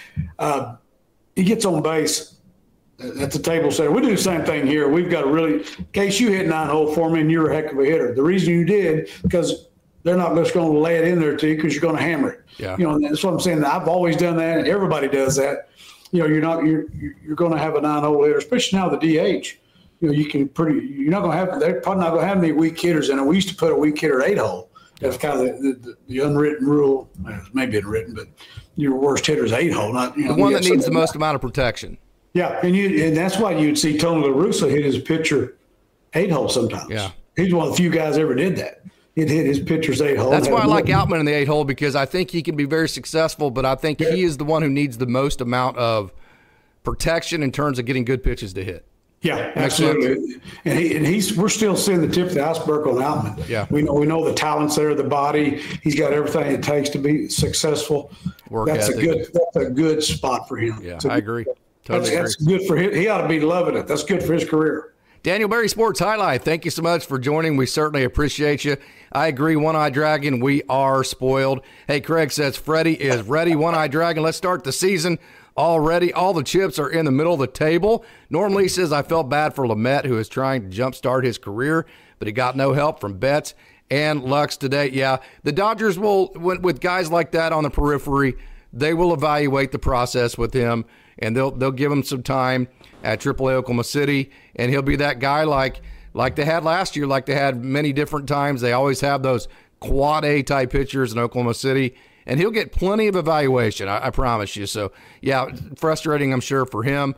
he gets on base at the table setter. We do the same thing here. We've got in case you hit 9-hole for me and you're a heck of a hitter. The reason you did, because they're not just going to lay it in there to you because you're going to hammer it. Yeah. And that's what I'm saying. I've always done that, and everybody does that. You're going to have a 9-hole hitter, especially now the DH. They're probably not going to have any weak hitters in it. We used to put a weak hitter 8-hole. That's kind of the unwritten rule. Maybe unwritten, but your worst hitter is 8-hole. Not the one that needs the most amount of protection. Yeah, and that's why you'd see Tony La Russa hit his pitcher 8-hole sometimes. Yeah. He's one of the few guys that ever did that. He'd hit his pitcher's 8-hole. That's why I like Outman in the 8-hole, because I think he can be very successful, but I think he is the one who needs the most amount of protection in terms of getting good pitches to hit. Yeah, absolutely. And we're still seeing the tip of the iceberg on Outman. Yeah. We know the talents there, the body. He's got everything it takes to be successful. That's a good spot for him. Yeah, I agree. Totally that's good for him. He ought to be loving it. That's good for his career. Daniel Berry, Sports Highlight, thank you so much for joining. We certainly appreciate you. I agree, One-Eye Dragon, we are spoiled. Hey, Craig says Freddie is ready. One-Eye Dragon, let's start the season already. All the chips are in the middle of the table. Norm Lee says, I felt bad for Lamet, who is trying to jumpstart his career, but he got no help from Betts and Lux today. Yeah, the Dodgers will, with guys like that on the periphery, they will evaluate the process with him, and they'll give him some time at AAA Oklahoma City, and he'll be that guy like they had last year, like they had many different times. They always have those quad A type pitchers in Oklahoma City, and he'll get plenty of evaluation, I promise you. So, yeah, frustrating, I'm sure, for him,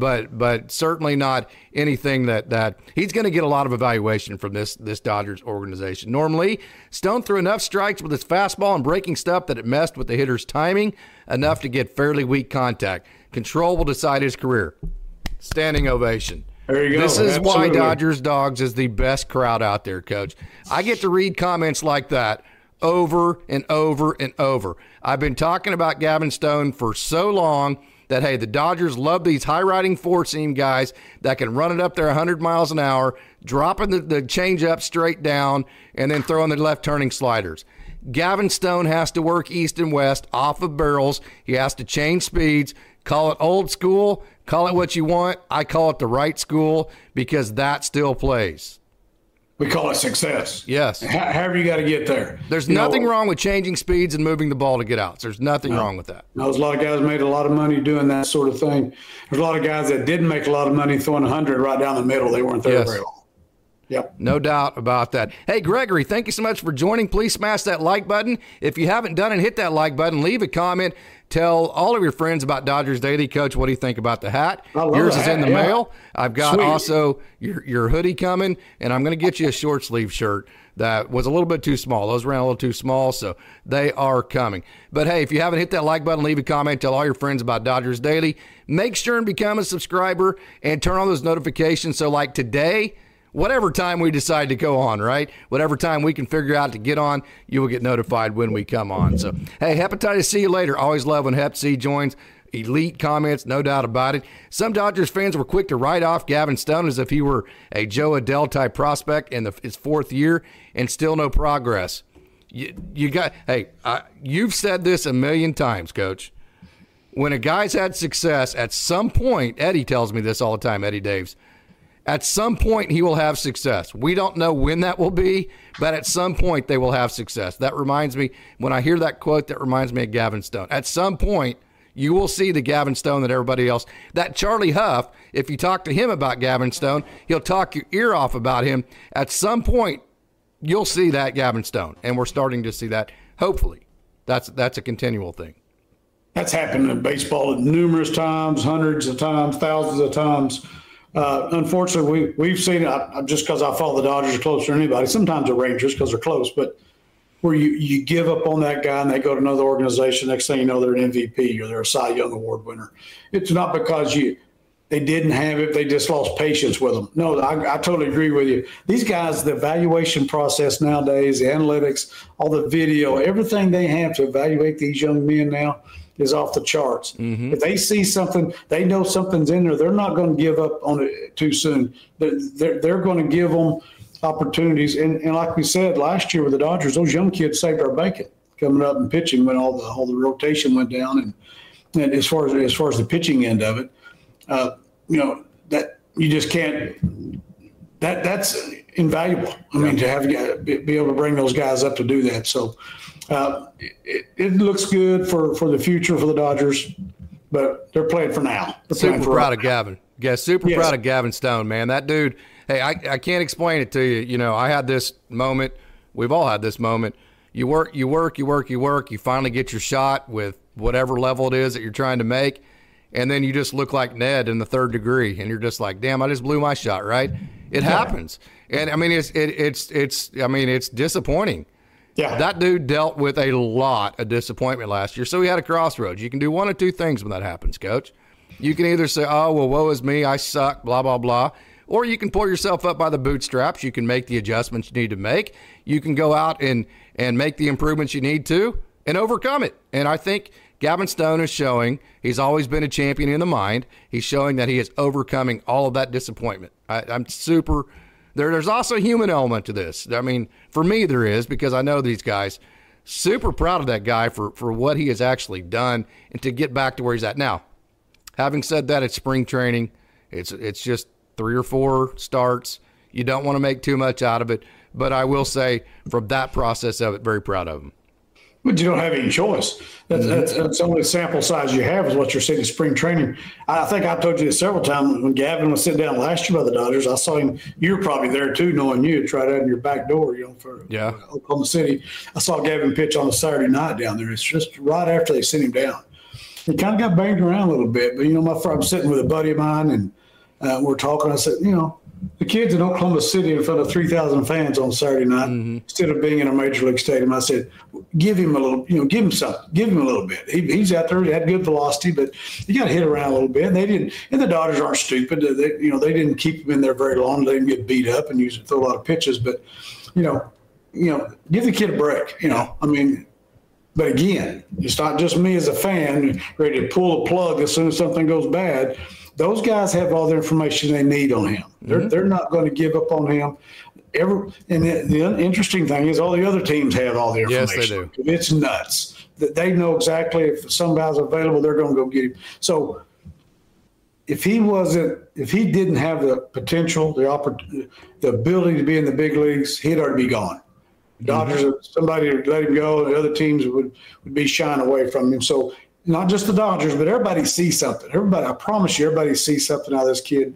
but certainly not anything that he's going to get a lot of evaluation from this Dodgers organization. Normally, Stone threw enough strikes with his fastball and breaking stuff that it messed with the hitter's timing, enough to get fairly weak contact. Control will decide his career. Standing ovation. There you go. This is Absolutely. why Dodgers Dogs is the best crowd out there, Coach. I get to read comments like that over and over and over. I've been talking about Gavin Stone for so long that, hey, the Dodgers love these high-riding four-seam guys that can run it up there 100 miles an hour, dropping the changeup straight down, and then throwing the left-turning sliders. Gavin Stone has to work east and west off of barrels. He has to change speeds. Call it old school. Call it what you want. I call it the right school because that still plays. We call it success. Yes. However you got to get there. There's nothing wrong with changing speeds and moving the ball to get outs. There's nothing wrong with that. There's a lot of guys made a lot of money doing that sort of thing. There's a lot of guys that didn't make a lot of money throwing 100 right down the middle. They weren't there very long. Yep. No doubt about that. Hey, Gregory, thank you so much for joining. Please smash that like button. If you haven't done it, hit that like button. Leave a comment. Tell all of your friends about Dodgers Daily. Coach, what do you think about the hat? Yours is in the mail. I've got also your hoodie coming, and I'm going to get you a short sleeve shirt that was a little bit too small. Those ran a little too small, so they are coming. But, hey, if you haven't hit that like button, leave a comment. Tell all your friends about Dodgers Daily. Make sure and become a subscriber and turn on those notifications. So, like today, whatever time we decide to go on, right? Whatever time we can figure out to get on, you will get notified when we come on. So, hey, Hepatitis C you later. Always love when Hep C joins. Elite comments, no doubt about it. Some Dodgers fans were quick to write off Gavin Stone as if he were a Joe Adell type prospect in his fourth year and still no progress. You've said this a million times, Coach. When a guy's had success, at some point, Eddie tells me this all the time, Eddie Daves, at some point, he will have success. We don't know when that will be, but at some point, they will have success. That reminds me, when I hear that quote, that reminds me of Gavin Stone. At some point, you will see the Gavin Stone that everybody else, that Charlie Huff, if you talk to him about Gavin Stone, he'll talk your ear off about him. At some point, you'll see that Gavin Stone, and we're starting to see that, hopefully. That's a continual thing. That's happened in baseball numerous times, hundreds of times, thousands of times. Unfortunately, we've seen it just because I follow the Dodgers closer than anybody. Sometimes the Rangers because they're close, but where you give up on that guy and they go to another organization, next thing you know, they're an MVP or they're a Cy Young Award winner. It's not because they didn't have it, they just lost patience with them. No, I totally agree with you. These guys, the evaluation process nowadays, the analytics, all the video, everything they have to evaluate these young men now is off the charts. Mm-hmm. If they see something, they know something's in there, they're not going to give up on it too soon. They're going to give them opportunities. And like we said last year with the Dodgers, those young kids saved our bacon coming up and pitching when all the rotation went down. And as far as the pitching end of it, that you just can't. That's invaluable. I mean, to have be able to bring those guys up to do that. So it looks good for the future for the Dodgers, but they're playing for now. Super proud of Gavin. Yeah, proud of Gavin Stone, man. That dude. Hey, I can't explain it to you. You know, I had this moment. We've all had this moment. You work. You finally get your shot with whatever level it is that you're trying to make. and then you just look like Ned in the Third Degree, and you're just like, damn, I just blew my shot, right? It happens, and I mean it's disappointing. Yeah, that dude dealt with a lot of disappointment last year, so he had a crossroads. You can do one of two things when that happens, Coach. You can either say, oh, well, woe is me, I suck, blah, blah, blah. Or you can pull yourself up by the bootstraps. You can make the adjustments you need to make. You can go out and make the improvements you need to and overcome it. And I think Gavin Stone is showing he's always been a champion in the mind. He's showing that he is overcoming all of that disappointment. I'm super – there's also a human element to this. I mean, for me there is, because I know these guys. Super proud of that guy for what he has actually done and to get back to where he's at now. Having said that, it's spring training. It's just 3 or 4 starts. You don't want to make too much out of it. But I will say, from that process of it, very proud of him. But you don't have any choice. That's only the sample size you have is what you're seeing in spring training. I think I told you this several times. When Gavin was sitting down last year by the Dodgers, I saw him. You were probably there too, knowing you. It's right out in your back door, for Oklahoma City. I saw Gavin pitch on a Saturday night down there. It's just right after they sent him down. He kind of got banged around a little bit, but I'm sitting with a buddy of mine, and we're talking. I said, the kids in Oklahoma City in front of 3,000 fans on Saturday night, instead of being in a major league stadium, I said, give him a little, give him something, give him a little bit. He's out there, he had good velocity, but you got to hit around a little bit. And the Dodgers aren't stupid. They didn't keep him in there very long. They didn't get beat up and throw a lot of pitches, but give the kid a break. But again, it's not just me as a fan ready to pull the plug as soon as something goes bad. Those guys have all the information they need on him. They're not going to give up on him. And the interesting thing is all the other teams have all the information. Yes, they do. It's nuts. They know exactly if some guy's available, they're going to go get him. So if he didn't have the potential, the ability to be in the big leagues, he'd already be gone. Dodgers, somebody would let him go, and the other teams would be shying away from him. So not just the Dodgers, but everybody sees something. Everybody, I promise you, everybody sees something out of this kid.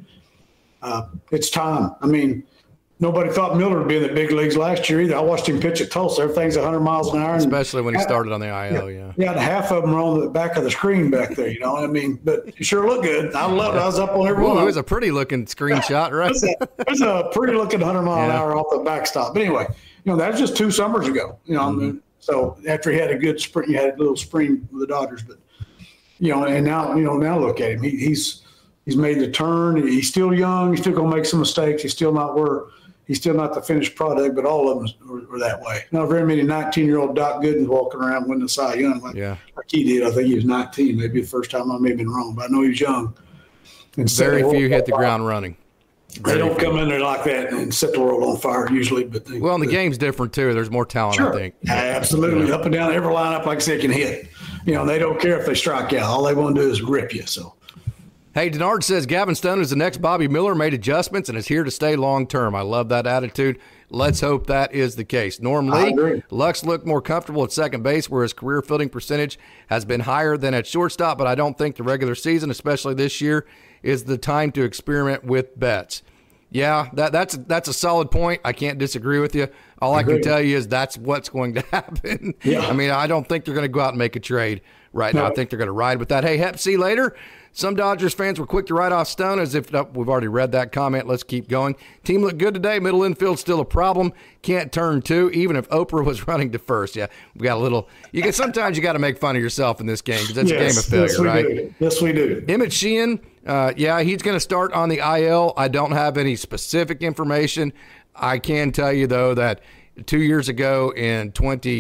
It's time. I mean, nobody thought Miller would be in the big leagues last year either. I watched him pitch at Tulsa. Everything's 100 miles an hour. Especially when he started on the IL, yeah. Yeah, and half of them are on the back of the screen back there, but it sure looked good. I loved it. I was up on every one. It was a pretty-looking screenshot, right? It was a pretty-looking 100-mile-an-hour off the backstop. But anyway, that was just 2 summers ago. So after he had a good spring, he had a little spring with the Dodgers. But and now look at him. He's made the turn. He's still young. He's still going to make some mistakes. He's still not the finished product. But all of them are that way. Not very many 19-year-old Doc Goodens walking around winning the Cy Young like he did. I think he was 19. Maybe the first time I may have been wrong, but I know he's young. And very few hit the ground running. They don't come in there like that and set the world on fire usually. But the game's different too. There's more talent, I think. Absolutely. Up and down every lineup, like I said, can hit. They don't care if they strike out. All they want to do is rip you. So, hey, Denard says Gavin Stone is the next Bobby Miller, made adjustments and is here to stay long term. I love that attitude. Let's hope that is the case. Norm Lee, Lux looked more comfortable at second base, where his career fielding percentage has been higher than at shortstop, but I don't think the regular season, especially this year, is the time to experiment with bets. Yeah, that's a solid point. I can't disagree with you. All I can tell you is that's what's going to happen. Yeah. I mean, I don't think they're going to go out and make a trade right now. I think they're going to ride with that. Hey, Hep, see you later. Some Dodgers fans were quick to write off Stone as if we've already read that comment. Let's keep going. Team looked good today. Middle infield still a problem. Can't turn two, even if Oprah was running to first. Yeah, we got a little. Sometimes you got to make fun of yourself in this game because it's a game of failure, right? Yes, we do. Emmett Sheehan, he's going to start on the IL. I don't have any specific information. I can tell you though that 2 years ago in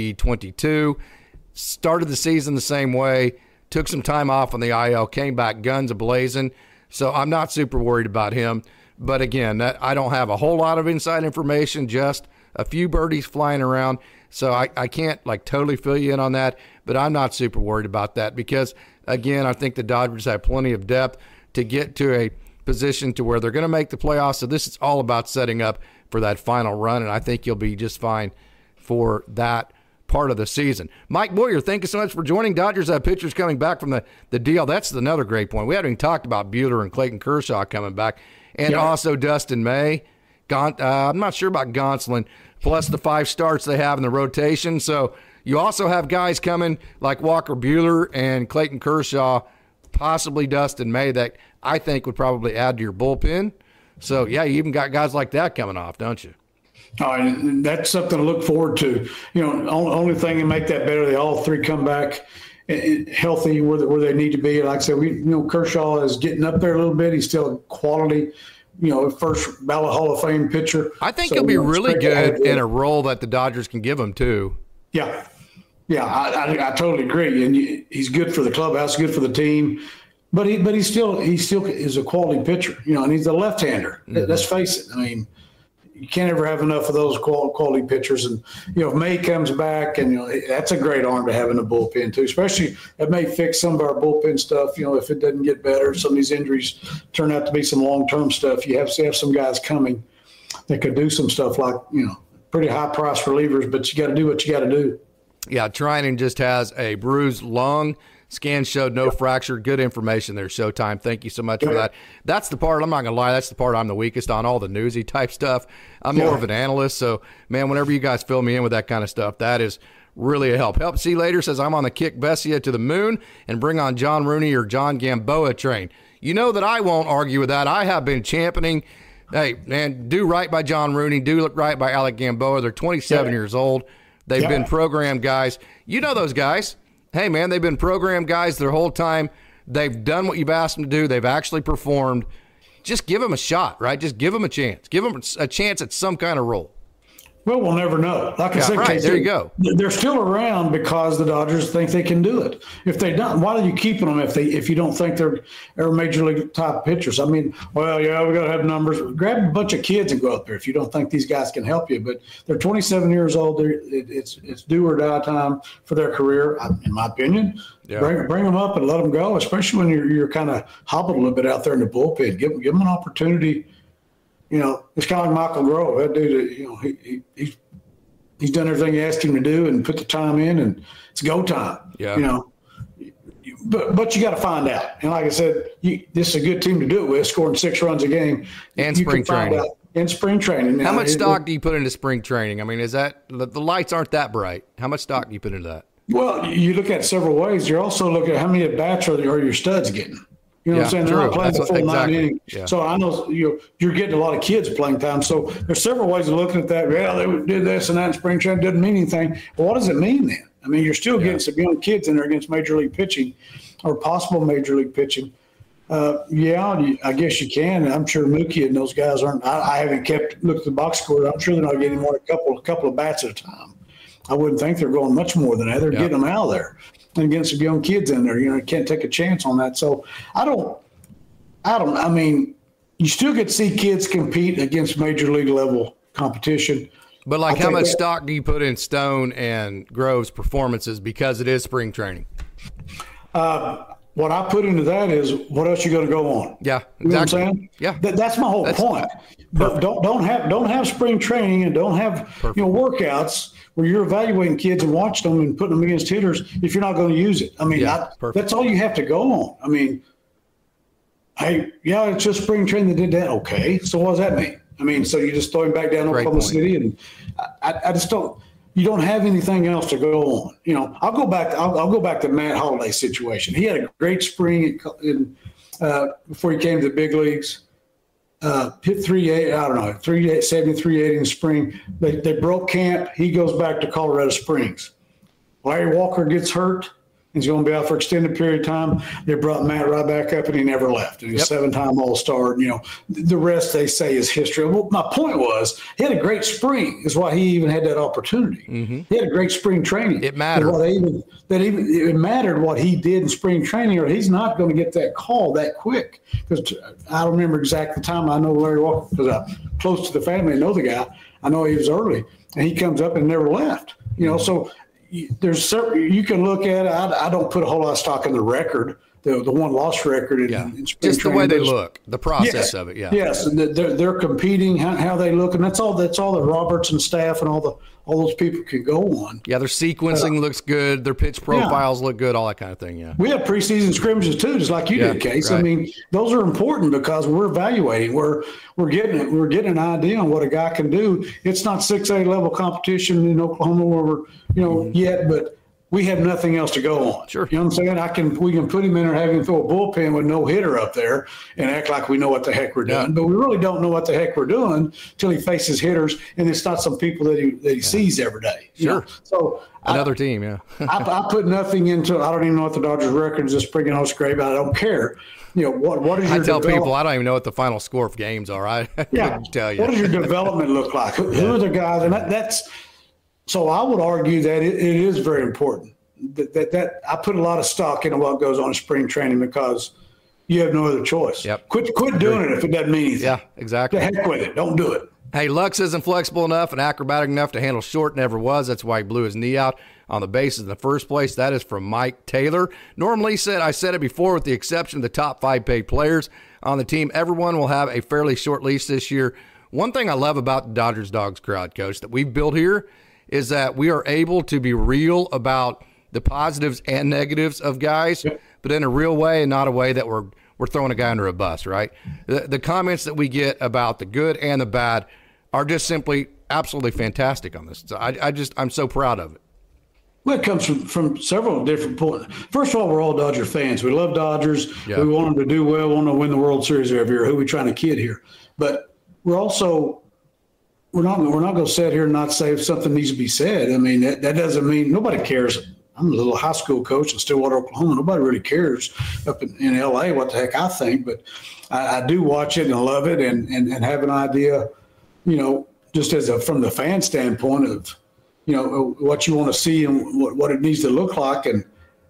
2022, started the season the same way. Took some time off on the IL, came back guns a-blazing. So I'm not super worried about him. But again, I don't have a whole lot of inside information, just a few birdies flying around. So I can't totally fill you in on that, but I'm not super worried about that because, again, I think the Dodgers have plenty of depth to get to a position to where they're going to make the playoffs. So this is all about setting up for that final run, and I think you'll be just fine for that part of the season. Mike Boyer, thank you so much for joining. Dodgers have pitchers coming back from the DL. That's another great point. We haven't even talked about Buehler and Clayton Kershaw coming back, and also Dustin May. I'm not sure about Gonsolin, plus the 5 starts they have in the rotation. So you also have guys coming like Walker Buehler and Clayton Kershaw possibly Dustin May that I think would probably add to your bullpen. So, yeah, you even got guys like that coming off, don't you? All right, that's something to look forward to. Only thing to make that better, they all three come back healthy where they need to be. Like I said, Kershaw is getting up there a little bit. He's still a quality, first ballot Hall of Fame pitcher. I think he'll be really good in a role that the Dodgers can give him too. Yeah, I totally agree. And he's good for the clubhouse, good for the team. But he still is a quality pitcher, and he's a left-hander. Mm-hmm. Let's face it. I mean, you can't ever have enough of those quality pitchers. And, if May comes back, and, that's a great arm to have in the bullpen too, especially that may fix some of our bullpen stuff, if it doesn't get better. Some of these injuries turn out to be some long-term stuff. You have to have some guys coming that could do some stuff like, pretty high-priced relievers, but you got to do what you got to do. Yeah, Trinan just has a bruised lung. Scan showed no fracture. Good information there, Showtime. Thank you so much for that. That's the part, I'm not going to lie, that's the part I'm the weakest on, all the newsy type stuff. I'm more of an analyst, so, man, whenever you guys fill me in with that kind of stuff, that is really a help. Help See Later says, I'm on the Kick Bessia to the moon and bring on John Rooney or John Gamboa train. You know that I won't argue with that. I have been championing, hey, man, do right by John Rooney, do look right by Alec Gamboa. They're 27 years old. They've been programmed guys. You know those guys. Hey, man, they've been programmed guys their whole time. They've done what you've asked them to do. They've actually performed. Just give them a shot, right? Just give them a chance. Give them a chance at some kind of role. Well, we'll never know. Like I said, right, there you go. They're still around because the Dodgers think they can do it. If they don't, why are you keeping them if you don't think they're major league top pitchers? I mean, well, yeah, we got to have numbers. Grab a bunch of kids and go up there if you don't think these guys can help you. But they're 27 years old. It's do or die time for their career, in my opinion. Yeah. Bring them up and let them go, especially when you're kind of hobbled a little bit out there in the bullpen. Give them an opportunity. It's kind of like Michael Grove. That dude, he's done everything you asked him to do and put the time in, and it's go time. Yeah. But you got to find out. And like I said, this is a good team to do it with, scoring 6 runs a game. And spring training. And spring training. How much stock do you put into spring training? I mean, is that the lights aren't that bright? How much stock do you put into that? Well, you look at several ways. You're also looking at how many at-bats are your studs getting. You know what I'm saying? They're not playing the full 9 innings. Yeah. So I know you're getting a lot of kids playing time. So there's several ways of looking at that. Yeah, they did this and that in spring training. Doesn't mean anything. Well, what does it mean then? I mean, you're still getting some young kids in there against major league pitching or possible major league pitching. I guess you can. And I'm sure Mookie and those guys aren't. I haven't looked at the box score. I'm sure they're not getting more than a couple of bats at a time. I wouldn't think they're going much more than that. They're getting them out of there and getting some young kids in there. You can't take a chance on that. So I mean, you still get to see kids compete against major league level competition. But how much stock do you put in Stone and Grove's performances because it is spring training? What I put into that is what else you going to go on. Yeah, exactly. You know what I'm saying? Yeah, that's my whole point. But don't have spring training and don't have workouts where you're evaluating kids and watching them and putting them against hitters if you're not going to use it. I mean, that's all you have to go on. I mean, hey, it's just spring training that did that. Okay, so what does that mean? I mean, so you just throw him back down to Oklahoma City, and I just don't. You don't have anything else to go on. I'll go back to Matt Holliday's situation. He had a great spring before he came to the big leagues. Hit 370, 380 in the spring. They broke camp. He goes back to Colorado Springs. Larry Walker gets hurt. He's going to be out for an extended period of time. They brought Matt right back up, and he never left. He was a 7-time All-Star. The rest they say is history. Well, my point was he had a great spring. Is why he even had that opportunity. Mm-hmm. He had a great spring training. It mattered. It mattered what he did in spring training, or he's not going to get that call that quick. Because I don't remember exactly the time. I know Larry Walker because I'm close to the family. I know the guy. I know he was early, and he comes up and never left. So. There's certain, you can look at it. I don't put a whole lot of stock in the record, the one-loss record. In just the way they look, the process of it. Yeah. Yes, and they're competing, how they look, and that's all that Roberts and staff and all those people can go on. Yeah, their sequencing looks good. Their pitch profiles look good. All that kind of thing. Yeah. We have preseason scrimmages too, just like you did, Case. Right. I mean, those are important because we're evaluating. We're getting an idea on what a guy can do. It's not 6A level competition in Oklahoma where we're yet, but we have nothing else to go on. Sure. You know what I'm saying? We can put him in there and have him throw a bullpen with no hitter up there and act like we know what the heck we're doing. But we really don't know what the heck we're doing until he faces hitters, and it's not some people that he sees every day. Sure. So another team, yeah. I put nothing into. I don't even know what the Dodgers' record is this spring, and I'll scrape. I don't care. What is your? I tell people I don't even know what the final score of games are. I couldn't tell you. What does your development look like? Who are the guys? And that's. So I would argue that it is very important that I put a lot of stock into what goes on in spring training because you have no other choice. Yep. Quit doing it if it doesn't mean anything. Yeah, exactly. The heck with it. Don't do it. Hey, Lux isn't flexible enough and acrobatic enough to handle short. Never was. That's why he blew his knee out on the bases in the first place. That is from Mike Taylor. Normally I said it before, with the exception of the top 5 paid players on the team, everyone will have a fairly short leash this year. One thing I love about the Dodgers Dogs crowd, Coach, that we've built here is that we are able to be real about the positives and negatives of guys, but in a real way and not a way that we're throwing a guy under a bus, right? The comments that we get about the good and the bad are just simply absolutely fantastic on this. So I'm so proud of it. Well, it comes from several different points. First of all, we're all Dodger fans. We love Dodgers. Yeah. We want them to do well. We want them to win the World Series every year. Who are we trying to kid here? But we're also we're not going to sit here and not say if something needs to be said. I mean, that doesn't mean nobody cares. I'm a little high school coach in Stillwater, Oklahoma. Nobody really cares up in L.A. what the heck I think, but I do watch it and love it and have an idea, just from the fan standpoint of, what you want to see and what it needs to look like. And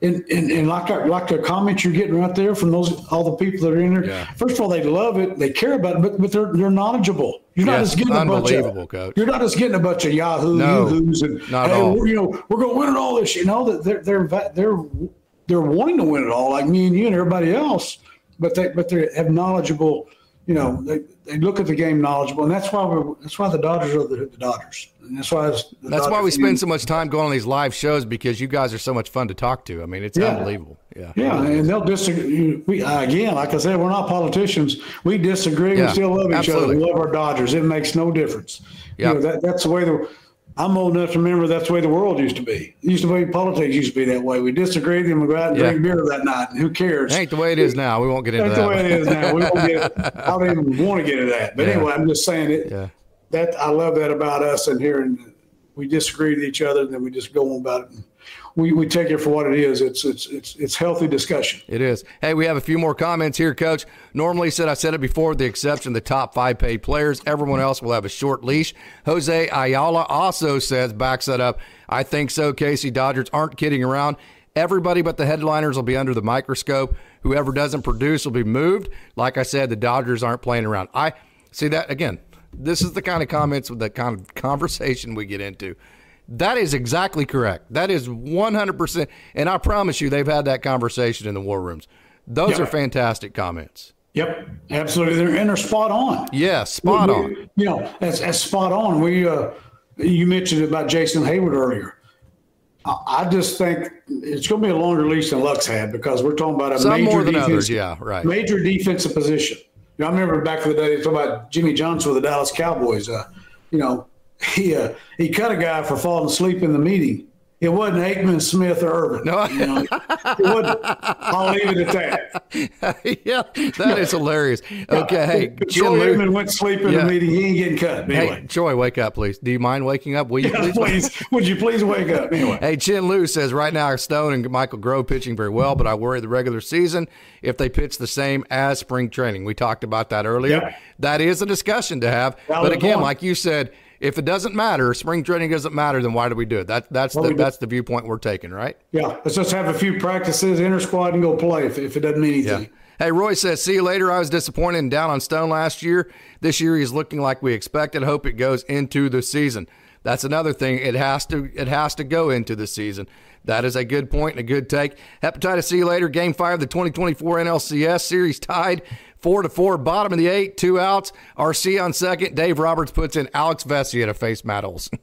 like the comments you're getting right there from all the people that are in there. Yeah. First of all, they love it, they care about it, but they're knowledgeable. You're not just getting Coach. You're not just getting a bunch of yahoos and not at all. We're going to win it all this year. That they're wanting to win it all, like me and you and everybody else. But they have knowledgeable. They look at the game knowledgeable, and that's why the Dodgers are the Dodgers. And that's why we spend so much time going on these live shows, because you guys are so much fun to talk to. I mean, it's unbelievable. Yeah, and they'll disagree. Again, like I said, we're not politicians. We disagree. We still love each other. We love our Dodgers. It makes no difference. Yeah, that's the way I'm old enough to remember that's the way the world used to be. Politics used to be that way. We disagreed, then we go out and drink beer that night. Who cares? It ain't the way it is now. We won't get into that. That's the way it is now. We won't get. I don't even want to get into that. But anyway, I'm just saying it. Yeah. That I love that about us and here, and we disagree with each other, and then we just go on about it. And we take it for what it is. It's healthy discussion. It is. Hey, we have a few more comments here, Coach. Normally I said it before, with the exception of the top 5 paid players, everyone else will have a short leash. Jose Ayala also backs that up. I think so, Casey. Dodgers aren't kidding around. Everybody but the headliners will be under the microscope. Whoever doesn't produce will be moved. Like I said, the Dodgers aren't playing around. I see that again. This is the kind of comments with the kind of conversation we get into. That is exactly correct. That is 100%. And I promise you, they've had that conversation in the war rooms. Those are fantastic comments. Yep, absolutely. They're spot on. Yeah, spot on. As spot on. You mentioned about Jason Hayward earlier. I just think it's going to be a longer leash than Lux had, because we're talking about some major more than others. Yeah, right. Major defensive position. I remember back in the day, they talked about Jimmy Johnson with the Dallas Cowboys. He cut a guy for falling asleep in the meeting. It wasn't Aikman, Smith, or Irvin. No. It wasn't. I'll leave it at that. Yeah, that is hilarious. Okay, hey, Troy Aikman went to sleep in the meeting. He ain't getting cut. Anyway. Hey, Troy, wake up, please. Do you mind waking up? Will you please? Would you please wake up? Anyway. Hey, Chin Liu says, right now Stone and Michael Grove pitching very well, but I worry the regular season if they pitch the same as spring training. We talked about that earlier. Yeah. That is a discussion to have. But again, like you said, if it doesn't matter, spring training doesn't matter, then why do we do it? That's the viewpoint we're taking, right? Yeah, let's just have a few practices, inter-squad, and go play if it doesn't mean anything. Yeah. Hey, Roy says, see you later. I was disappointed and down on Stone last year. This year he's looking like we expected. Hope it goes into the season. That's another thing. It has to go into the season. That is a good point and a good take. Hepatitis, see you later. Game 5 of the 2024 NLCS series tied 4-4, bottom of the 8, 2 outs. RC on second. Dave Roberts puts in Alex Vesia to face Matt Olson.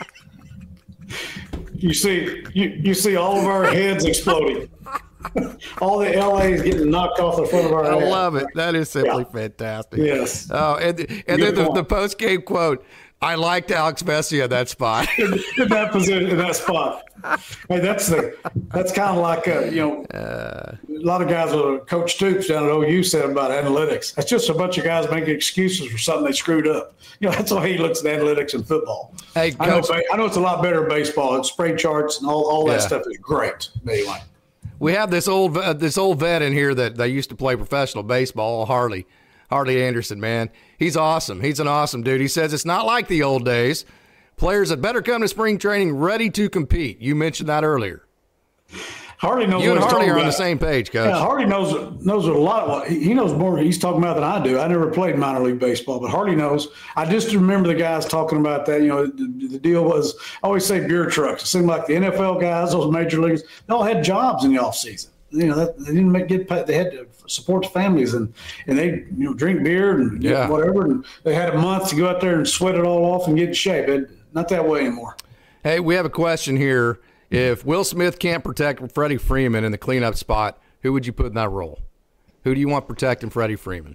You see all of our heads exploding. All the LA's getting knocked off the front of our head. I love it. That is simply fantastic. Yes. Oh, and then the post-game quote, I liked Alex Vesia in that spot. in that position, in that spot. Hey, that's kind of like a lot of guys with Coach Stoops down at OU said about analytics. That's just a bunch of guys making excuses for something they screwed up. That's the way he looks at analytics in football. Hey, Coach, I know it's a lot better in baseball. It's spray charts and all that stuff is great. But anyway, we have this old vet in here that they used to play professional baseball, Harley Anderson, man. He's awesome. He's an awesome dude. He says it's not like the old days. Players had better come to spring training ready to compete. You mentioned that earlier. Harley knows. You and what Harley are about. On the same page, Coach. Yeah, Harley knows a lot. He knows more. He's talking about than I do. I never played minor league baseball, but Harley knows. I just remember the guys talking about that. The deal was, I always say beer trucks. It seemed like the NFL guys, those major leaguers, they all had jobs in the off season. They didn't get paid. They had to support the families, and they drink beer and whatever. And they had a month to go out there and sweat it all off and get in shape. Not that way anymore. Hey, we have a question here. If Will Smith can't protect Freddie Freeman in the cleanup spot, who would you put in that role? Who do you want protecting Freddie Freeman?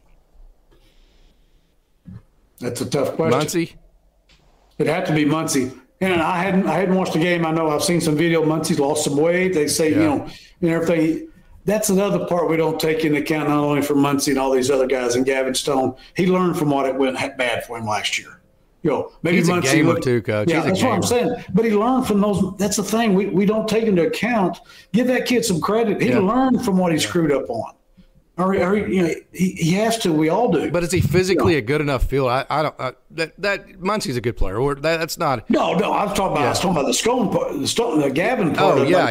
That's a tough question. Muncy? It had to be Muncy. And I hadn't watched the game. I know I've seen some video. Muncy's lost some weight. They say, and everything. That's another part we don't take into account, not only for Muncy and all these other guys and Gavin Stone. He learned from what it went bad for him last year. Maybe he's Muncy a gamer too, Coach. Yeah, that's what I'm saying. But he learned from those. That's the thing. We don't take into account. Give that kid some credit. He learned from what he screwed up on. Or he has to. We all do. But is he physically a good enough field? I don't. That Muncy's a good player. Or that's not. No. I was talking about the Stone part, the Gavin part. Oh yeah.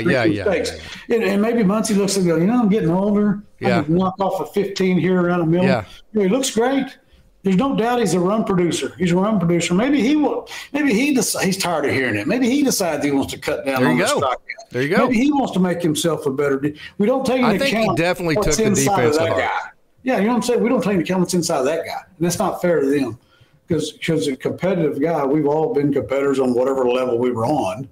And maybe Muncy looks and goes, I'm getting older. Yeah. I'm gonna knock off a 15 here around the middle. Yeah. He looks great. There's no doubt he's a run producer. He's a run producer. Maybe he will. Maybe he decides he's tired of hearing it. Maybe he decides he wants to cut down on the strikeout. There you go. Maybe he wants to make himself a better. We don't take into account. I think he definitely took the defense to heart. Guy. Yeah, you know what I'm saying. We don't take into account what's inside of that guy, and that's not fair to them. Because a competitive guy, we've all been competitors on whatever level we were on.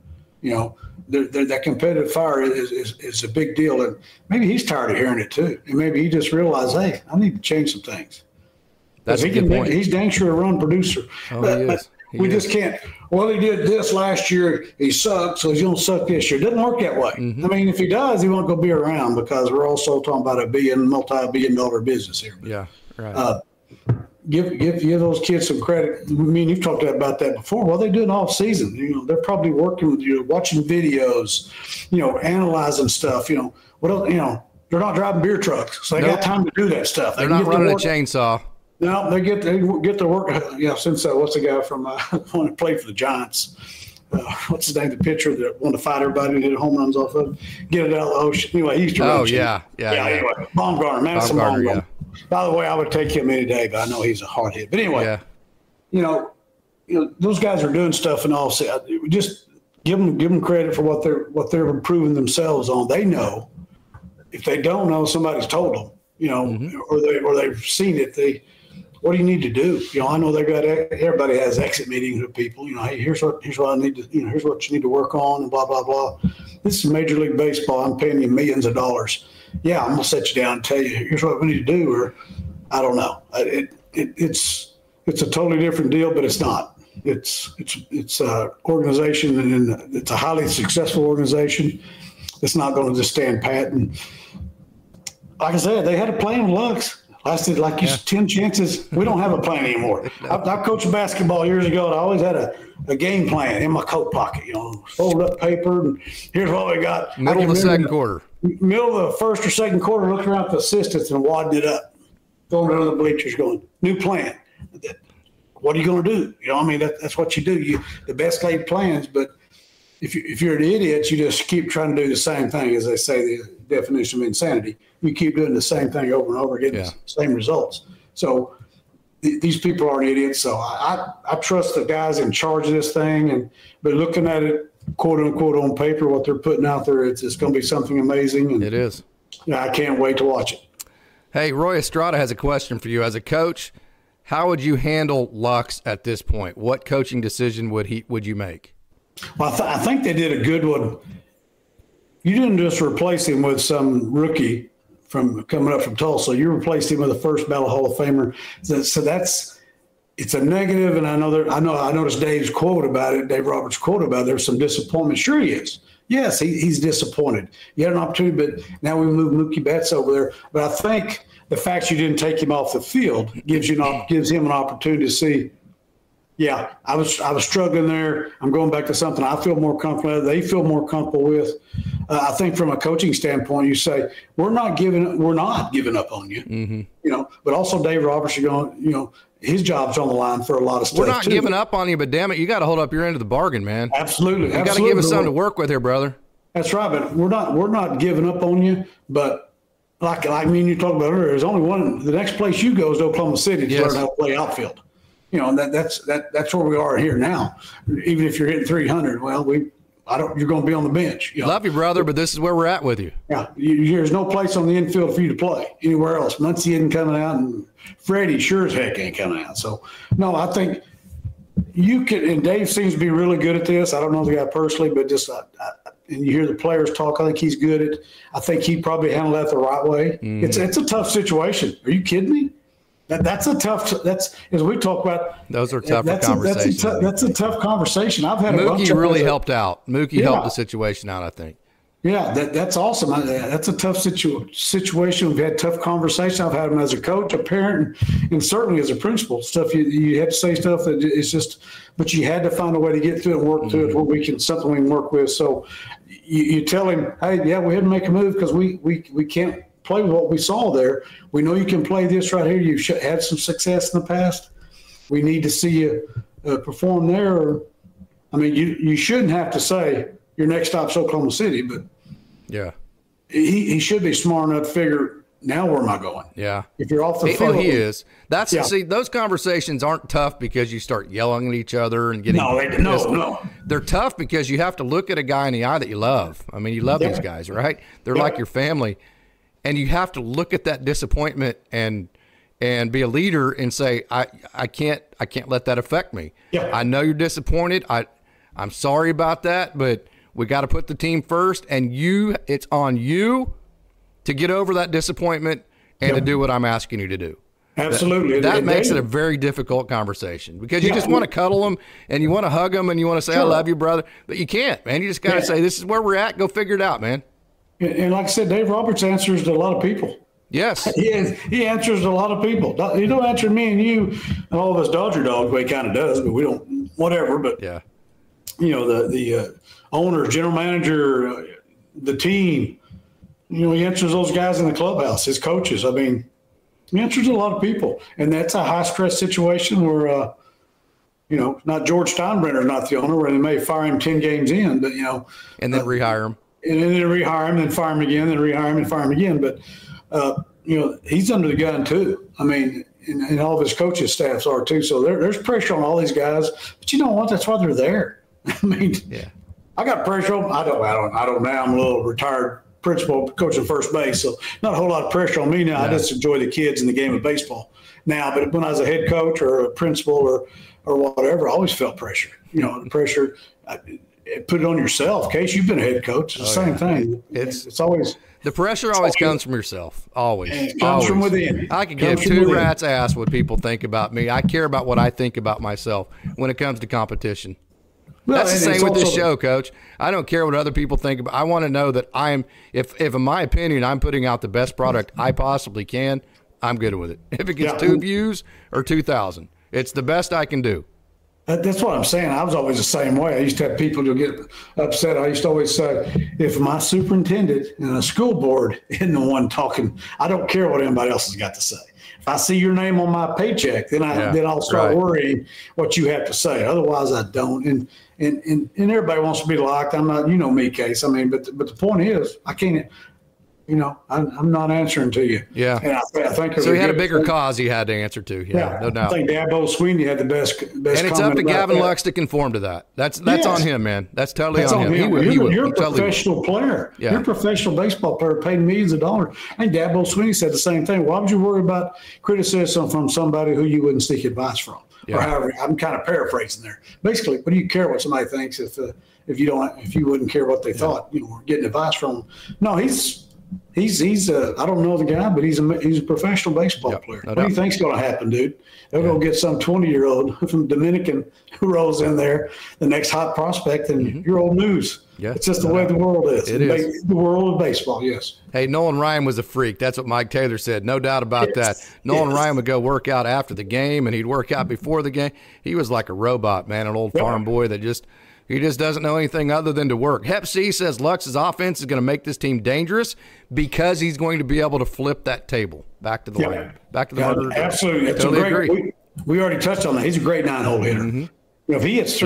That competitive fire is a big deal, and maybe he's tired of hearing it too. And maybe he just realized, hey, I need to change some things. That's a good point. He's dang sure a run producer. Oh, but we just can't. Well, he did this last year. He sucked, so he's going to suck this year. It doesn't work that way. Mm-hmm. I mean, if he does, he won't go be around because we're also talking about a multi-billion-dollar business here. Yeah, right. Give those kids some credit. I mean, you've talked about that before. Well, they do it all season. They're probably working, watching videos, analyzing stuff. What else? They're not driving beer trucks, so they got time to do that stuff. They're not running a chainsaw. No, they get to work. Since what's the guy from one that played for the Giants? What's his name? The pitcher that wanted to fight everybody and hit home runs off of, get it out of the ocean. Anyway, he's to run. Yeah. Anyway, Baumgartner, Madison Baumgartner. Yeah. By the way, I would take him any day, but I know he's a hard hit. But anyway, those guys are doing stuff and all. Just give them credit for what they're improving themselves on. They know. If they don't know, somebody's told them. Or they've seen it. What do you need to do? I know everybody has exit meetings with people. Hey, here's what I need to. Here's what you need to work on, and blah blah blah. This is Major League Baseball. I'm paying you millions of dollars. Yeah, I'm gonna set you down and tell you here's what we need to do. Or I don't know. It's a totally different deal, but it's not. It's a organization, and it's a highly successful organization. It's not going to just stand pat. And like I said, they had a plan with Lux. Lasted 10 chances. We don't have a plan anymore. I coached basketball years ago, and I always had a game plan in my coat pocket. Fold up paper, and here's what we got. Middle of the second quarter. Middle of the first or second quarter, looking around at the assistants and wadding it up, going down to the bleachers, going new plan. What are you going to do? That's what you do. The best laid plans, but if you're an idiot, you just keep trying to do the same thing, as they say, the definition of insanity. You keep doing the same thing over and over, getting the same results. So these people aren't idiots. So I trust the guys in charge of this thing. But looking at it, quote unquote, on paper, what they're putting out there, it's going to be something amazing. And it is. I can't wait to watch it. Hey, Roy Estrada has a question for you. As a coach, how would you handle Lux at this point? What coaching decision would you make? Well, I think they did a good one. You didn't just replace him with some rookie from coming up from Tulsa. You replaced him with a first ballot Hall of Famer. So it's a negative. And I noticed Dave's quote about it, Dave Roberts' quote about it. There's some disappointment. Sure he is. Yes, he's disappointed. You had an opportunity, but now we move Mookie Betts over there. But I think the fact you didn't take him off the field gives him an opportunity to see. Yeah, I was struggling there. I'm going back to something I feel more comfortable with. They feel more comfortable with. I think from a coaching standpoint, you say we're not giving up on you. Mm-hmm. But also Dave Roberts, his job's on the line for a lot of stuff. We're not giving up on you, but damn it, you got to hold up your end of the bargain, man. Absolutely, you got to give us something to work with here, brother. That's right, but we're not giving up on you. But like me and you talked about earlier, there's only one. The next place you go is Oklahoma City to learn how to play outfield. That's where we are here now. Even if you're hitting 300, you're going to be on the bench. Love you, brother, but this is where we're at with you. Yeah, there's no place on the infield for you to play anywhere else. Muncie isn't coming out, and Freddie sure as heck ain't coming out. So, no, I think you can. And Dave seems to be really good at this. I don't know the guy personally, but just and you hear the players talk. I think he's good at. I think he probably handled that the right way. Mm. It's a tough situation. Are you kidding me? That's as we talk about. Those are tougher conversations. That's a tough conversation. I've had Mookie really helped out. Mookie helped the situation out, I think. Yeah, that's awesome. That's a tough situation. We've had tough conversations. I've had them as a coach, a parent, and certainly as a principal. Stuff you had to say stuff that it's just, but you had to find a way to get through it and work through it where something we can work with. So you tell him, hey, yeah, we had to make a move because we can't play with what we saw there. We know you can play this right here. You've had some success in the past. We need to see you perform there. You shouldn't have to say your next stop's Oklahoma City, but yeah, he should be smart enough to figure now where am I going? Yeah, if you're off the field, he is. See, those conversations aren't tough because you start yelling at each other and getting no. They're tough because you have to look at a guy in the eye that you love. I mean, you love these guys, right? They're like your family. And you have to look at that disappointment and be a leader and say, I can't let that affect me. Yeah. I know you're disappointed. I'm sorry about that, but we got to put the team first. And it's on you to get over that disappointment and to do what I'm asking you to do. Absolutely. That makes it a very difficult conversation because you just want to cuddle them and you want to hug them and you want to say, I love you, brother. But you can't, man. You just got to say, this is where we're at. Go figure it out, man. And like I said, Dave Roberts answers to a lot of people. Yes. He answers to a lot of people. He don't answer me and you and all of us Dodger dogs, but he kind of does, but we don't, whatever. But, the owner, general manager, the team, he answers those guys in the clubhouse, his coaches. He answers to a lot of people. And that's a high-stress situation where, not George Steinbrenner, not the owner, where they may fire him 10 games in, but, and then rehire him. And then rehire him, then fire him again, then rehire him and fire him again. But, he's under the gun too. And all of his coaching staffs are too. So there's pressure on all these guys. But you know what? That's why they're there. I got pressure on. I don't now. I'm a little retired principal coaching first base, so not a whole lot of pressure on me now. Yeah. I just enjoy the kids in the game of baseball now. But when I was a head coach or a principal or whatever, I always felt pressure. Pressure. Put it on yourself. Case, you've been a head coach. It's the same thing. It's always the pressure always comes from yourself. Always. It comes from within. I can give two rats ass what people think about me. I care about what I think about myself when it comes to competition. Well, that's the same with this show, Coach. I don't care what other people think about. I want to know that if in my opinion, I'm putting out the best product I possibly can, I'm good with it. If it gets 2 views or 2,000, it's the best I can do. That's what I'm saying. I was always the same way. I used to have people who get upset. I used to always say, if my superintendent and a school board isn't the one talking, I don't care what anybody else has got to say. If I see your name on my paycheck, then I'll start worrying what you have to say. Otherwise, I don't. And everybody wants to be liked. I'm not, me, Case. But the point is, I can't. I'm not answering to you. Yeah. And I think so. He had a bigger cause he had to answer to. Yeah, no doubt. I think Dabo Sweeney had the best. And it's up to Gavin Lux to conform to that. That's on him, man. That's totally on him. You're a professional player. Yeah. You're a professional baseball player paid millions of dollars. I think Dabo Sweeney said the same thing. Why would you worry about criticism from somebody who you wouldn't seek advice from? Yeah. Or however, I'm kind of paraphrasing there. Basically, what do you care what somebody thinks if you wouldn't care what they thought? Getting advice from them. No, He's I don't know the guy, but he's a professional baseball player. What do you think's going to happen, dude? They're going to get some 20-year-old from Dominican who rolls in there, the next hot prospect, and you're old news. Yeah, it's just the way the world is. It is. The world of baseball, yes. Hey, Nolan Ryan was a freak. That's what Mike Taylor said. No doubt about that. Nolan Ryan would go work out after the game, and he'd work out before the game. He was like a robot, man, an old farm boy that he just doesn't know anything other than to work. Hep C says Lux's offense is going to make this team dangerous because he's going to be able to flip that table back to the line, back to the murder. Absolutely. It's totally agree. We already touched on that. He's a great 9-hole hitter. Mm-hmm. If he hits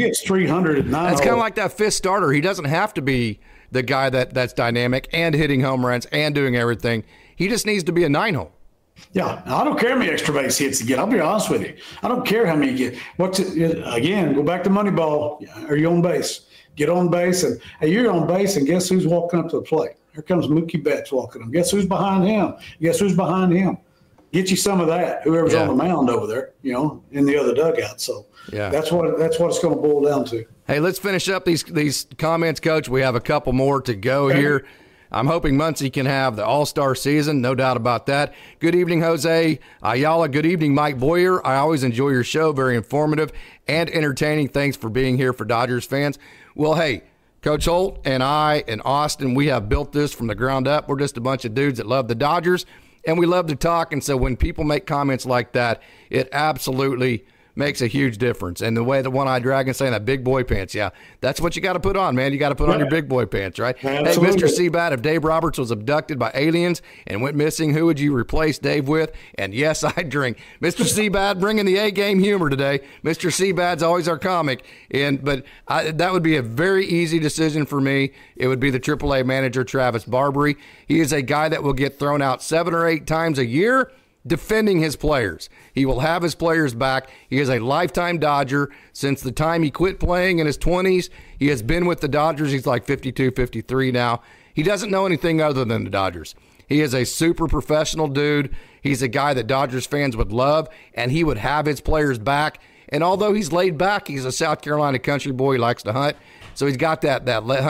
300 at 9 That's kind of like that fifth starter. He doesn't have to be the guy that's dynamic and hitting home runs and doing everything. He just needs to be a 9-hole. Yeah, I don't care how many extra base hits you get. I'll be honest with you. I don't care how many you get. Again, go back to Moneyball. Are you on base? Get on base, and hey, you're on base, and guess who's walking up to the plate? Here comes Mookie Betts walking up. Guess who's behind him? Guess who's behind him? Get you some of that. Whoever's on the mound over there, in the other dugout. So that's what it's going to boil down to. Hey, let's finish up these comments, Coach. We have a couple more to go here. I'm hoping Muncie can have the all-star season, no doubt about that. Good evening, Jose Ayala. Good evening, Mike Boyer. I always enjoy your show. Very informative and entertaining. Thanks for being here for Dodgers fans. Well, hey, Coach Holt and I and Austin, we have built this from the ground up. We're just a bunch of dudes that love the Dodgers, and we love to talk. And so when people make comments like that, it absolutely makes a huge difference. And the way the One-Eyed Dragon saying that big boy pants, that's what you got to put on, man. You got to put on your big boy pants, right? Absolutely. Hey, Mr. Seabat, if Dave Roberts was abducted by aliens and went missing, who would you replace Dave with? And yes, I drink. Mr. Seabat bringing the A-game humor today. Mr. Seabat's always our comic. But that would be a very easy decision for me. It would be the AAA manager, Travis Barbary. He is a guy that will get thrown out 7 or 8 times a year defending his players. He will have his players back. He is a lifetime Dodger. Since the time he quit playing in his 20s, he has been with the Dodgers. He's like 52, 53 now. He doesn't know anything other than the Dodgers. He is a super professional dude. He's a guy that Dodgers fans would love, and he would have his players back. And although he's laid back, he's a South Carolina country boy. He likes to hunt. So he's got that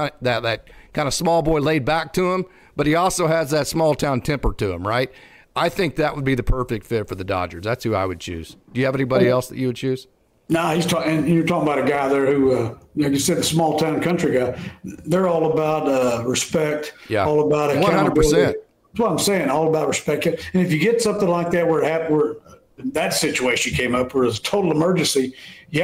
kind of small boy laid back to him, but he also has that small town temper to him, right? I think that would be the perfect fit for the Dodgers. That's who I would choose. Do you have anybody else that you would choose? No, and you're talking about a guy there who, like you said, a small town country guy. They're all about respect, all about accountability. 100%. That's what I'm saying, all about respect. And if you get something like that where that situation came up where it's a total emergency,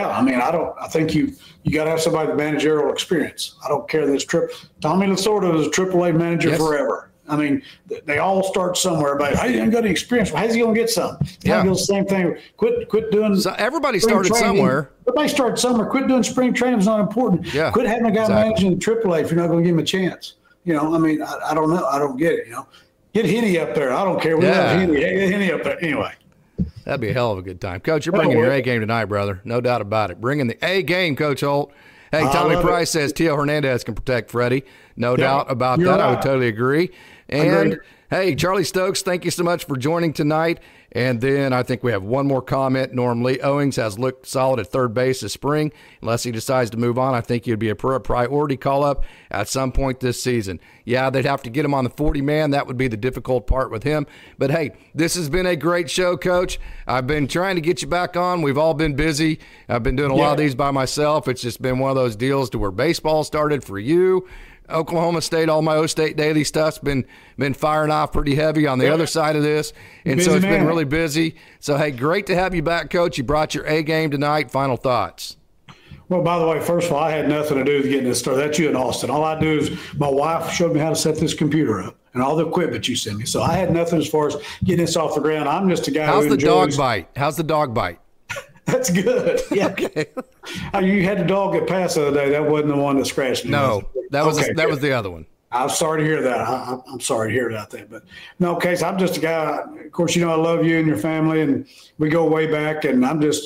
I think you got to have somebody with managerial experience. I don't care that it's Tommy Lasorda was a AAA manager forever. I mean, they all start somewhere, but he didn't got any experience. How's he going to get some? The same thing. Quit doing. So everybody started somewhere. Everybody started somewhere. Quit doing spring training is not important. Yeah, quit having a guy managing AAA if you're not going to give him a chance. I don't know. I don't get it. Get Henny up there. I don't care. We have Henny. Get Henny up there anyway. That'd be a hell of a good time, Coach. You're bringing your A game tonight, brother. No doubt about it. Bringing the A game, Coach Holt. Hey, Tommy Price says Tio Hernandez can protect Freddie. No doubt about that. Right. I would totally agree. And, hey, Charlie Stokes, thank you so much for joining tonight. And then I think we have one more comment. Norm Lee Owings has looked solid at third base this spring. Unless he decides to move on, I think he'd be a priority call-up at some point this season. Yeah, they'd have to get him on the 40-man. That would be the difficult part with him. But, hey, this has been a great show, Coach. I've been trying to get you back on. We've all been busy. I've been doing a lot of these by myself. It's just been one of those deals to where baseball started for you. Oklahoma State, all my O-State Daily stuff's been firing off pretty heavy on the other side of this, and so it's been really busy. So, hey, great to have you back, Coach. You brought your A game tonight. Final thoughts? Well, by the way, first of all, I had nothing to do with getting this started. That's you and Austin. All I do is my wife showed me how to set this computer up and all the equipment you sent me. So I had nothing as far as getting this off the ground. I'm just a guy who enjoys. How's the dog bite? That's good. Yeah. Okay. You had the dog get past the other day. That wasn't the one that scratched me. No, that was the other one. I'm sorry to hear that. I'm sorry to hear about that. But no, Case, I'm just a guy. Of course, I love you and your family, and we go way back. And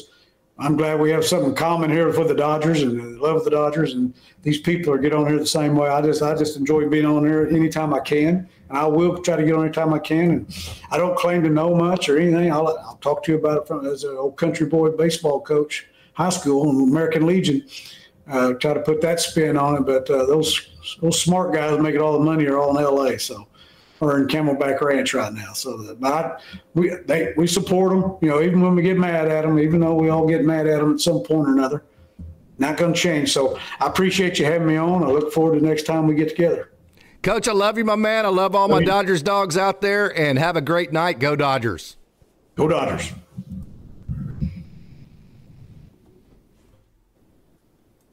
I'm glad we have something common here for the Dodgers and love the Dodgers. And these people are get on here the same way. I just enjoy being on here anytime I can. And I will try to get on anytime I can. And I don't claim to know much or anything. I'll talk to you about it as an old country boy baseball coach, high school, and American Legion. Try to put that spin on it. But those smart guys making all the money are all in L.A. Or in Camelback Ranch right now. So we support them. Even when we get mad at them, even though we all get mad at them at some point or another. Not going to change. So I appreciate you having me on. I look forward to the next time we get together. Coach, I love you, my man. I love all my Dodgers dogs out there, and have a great night. Go Dodgers. Go Dodgers.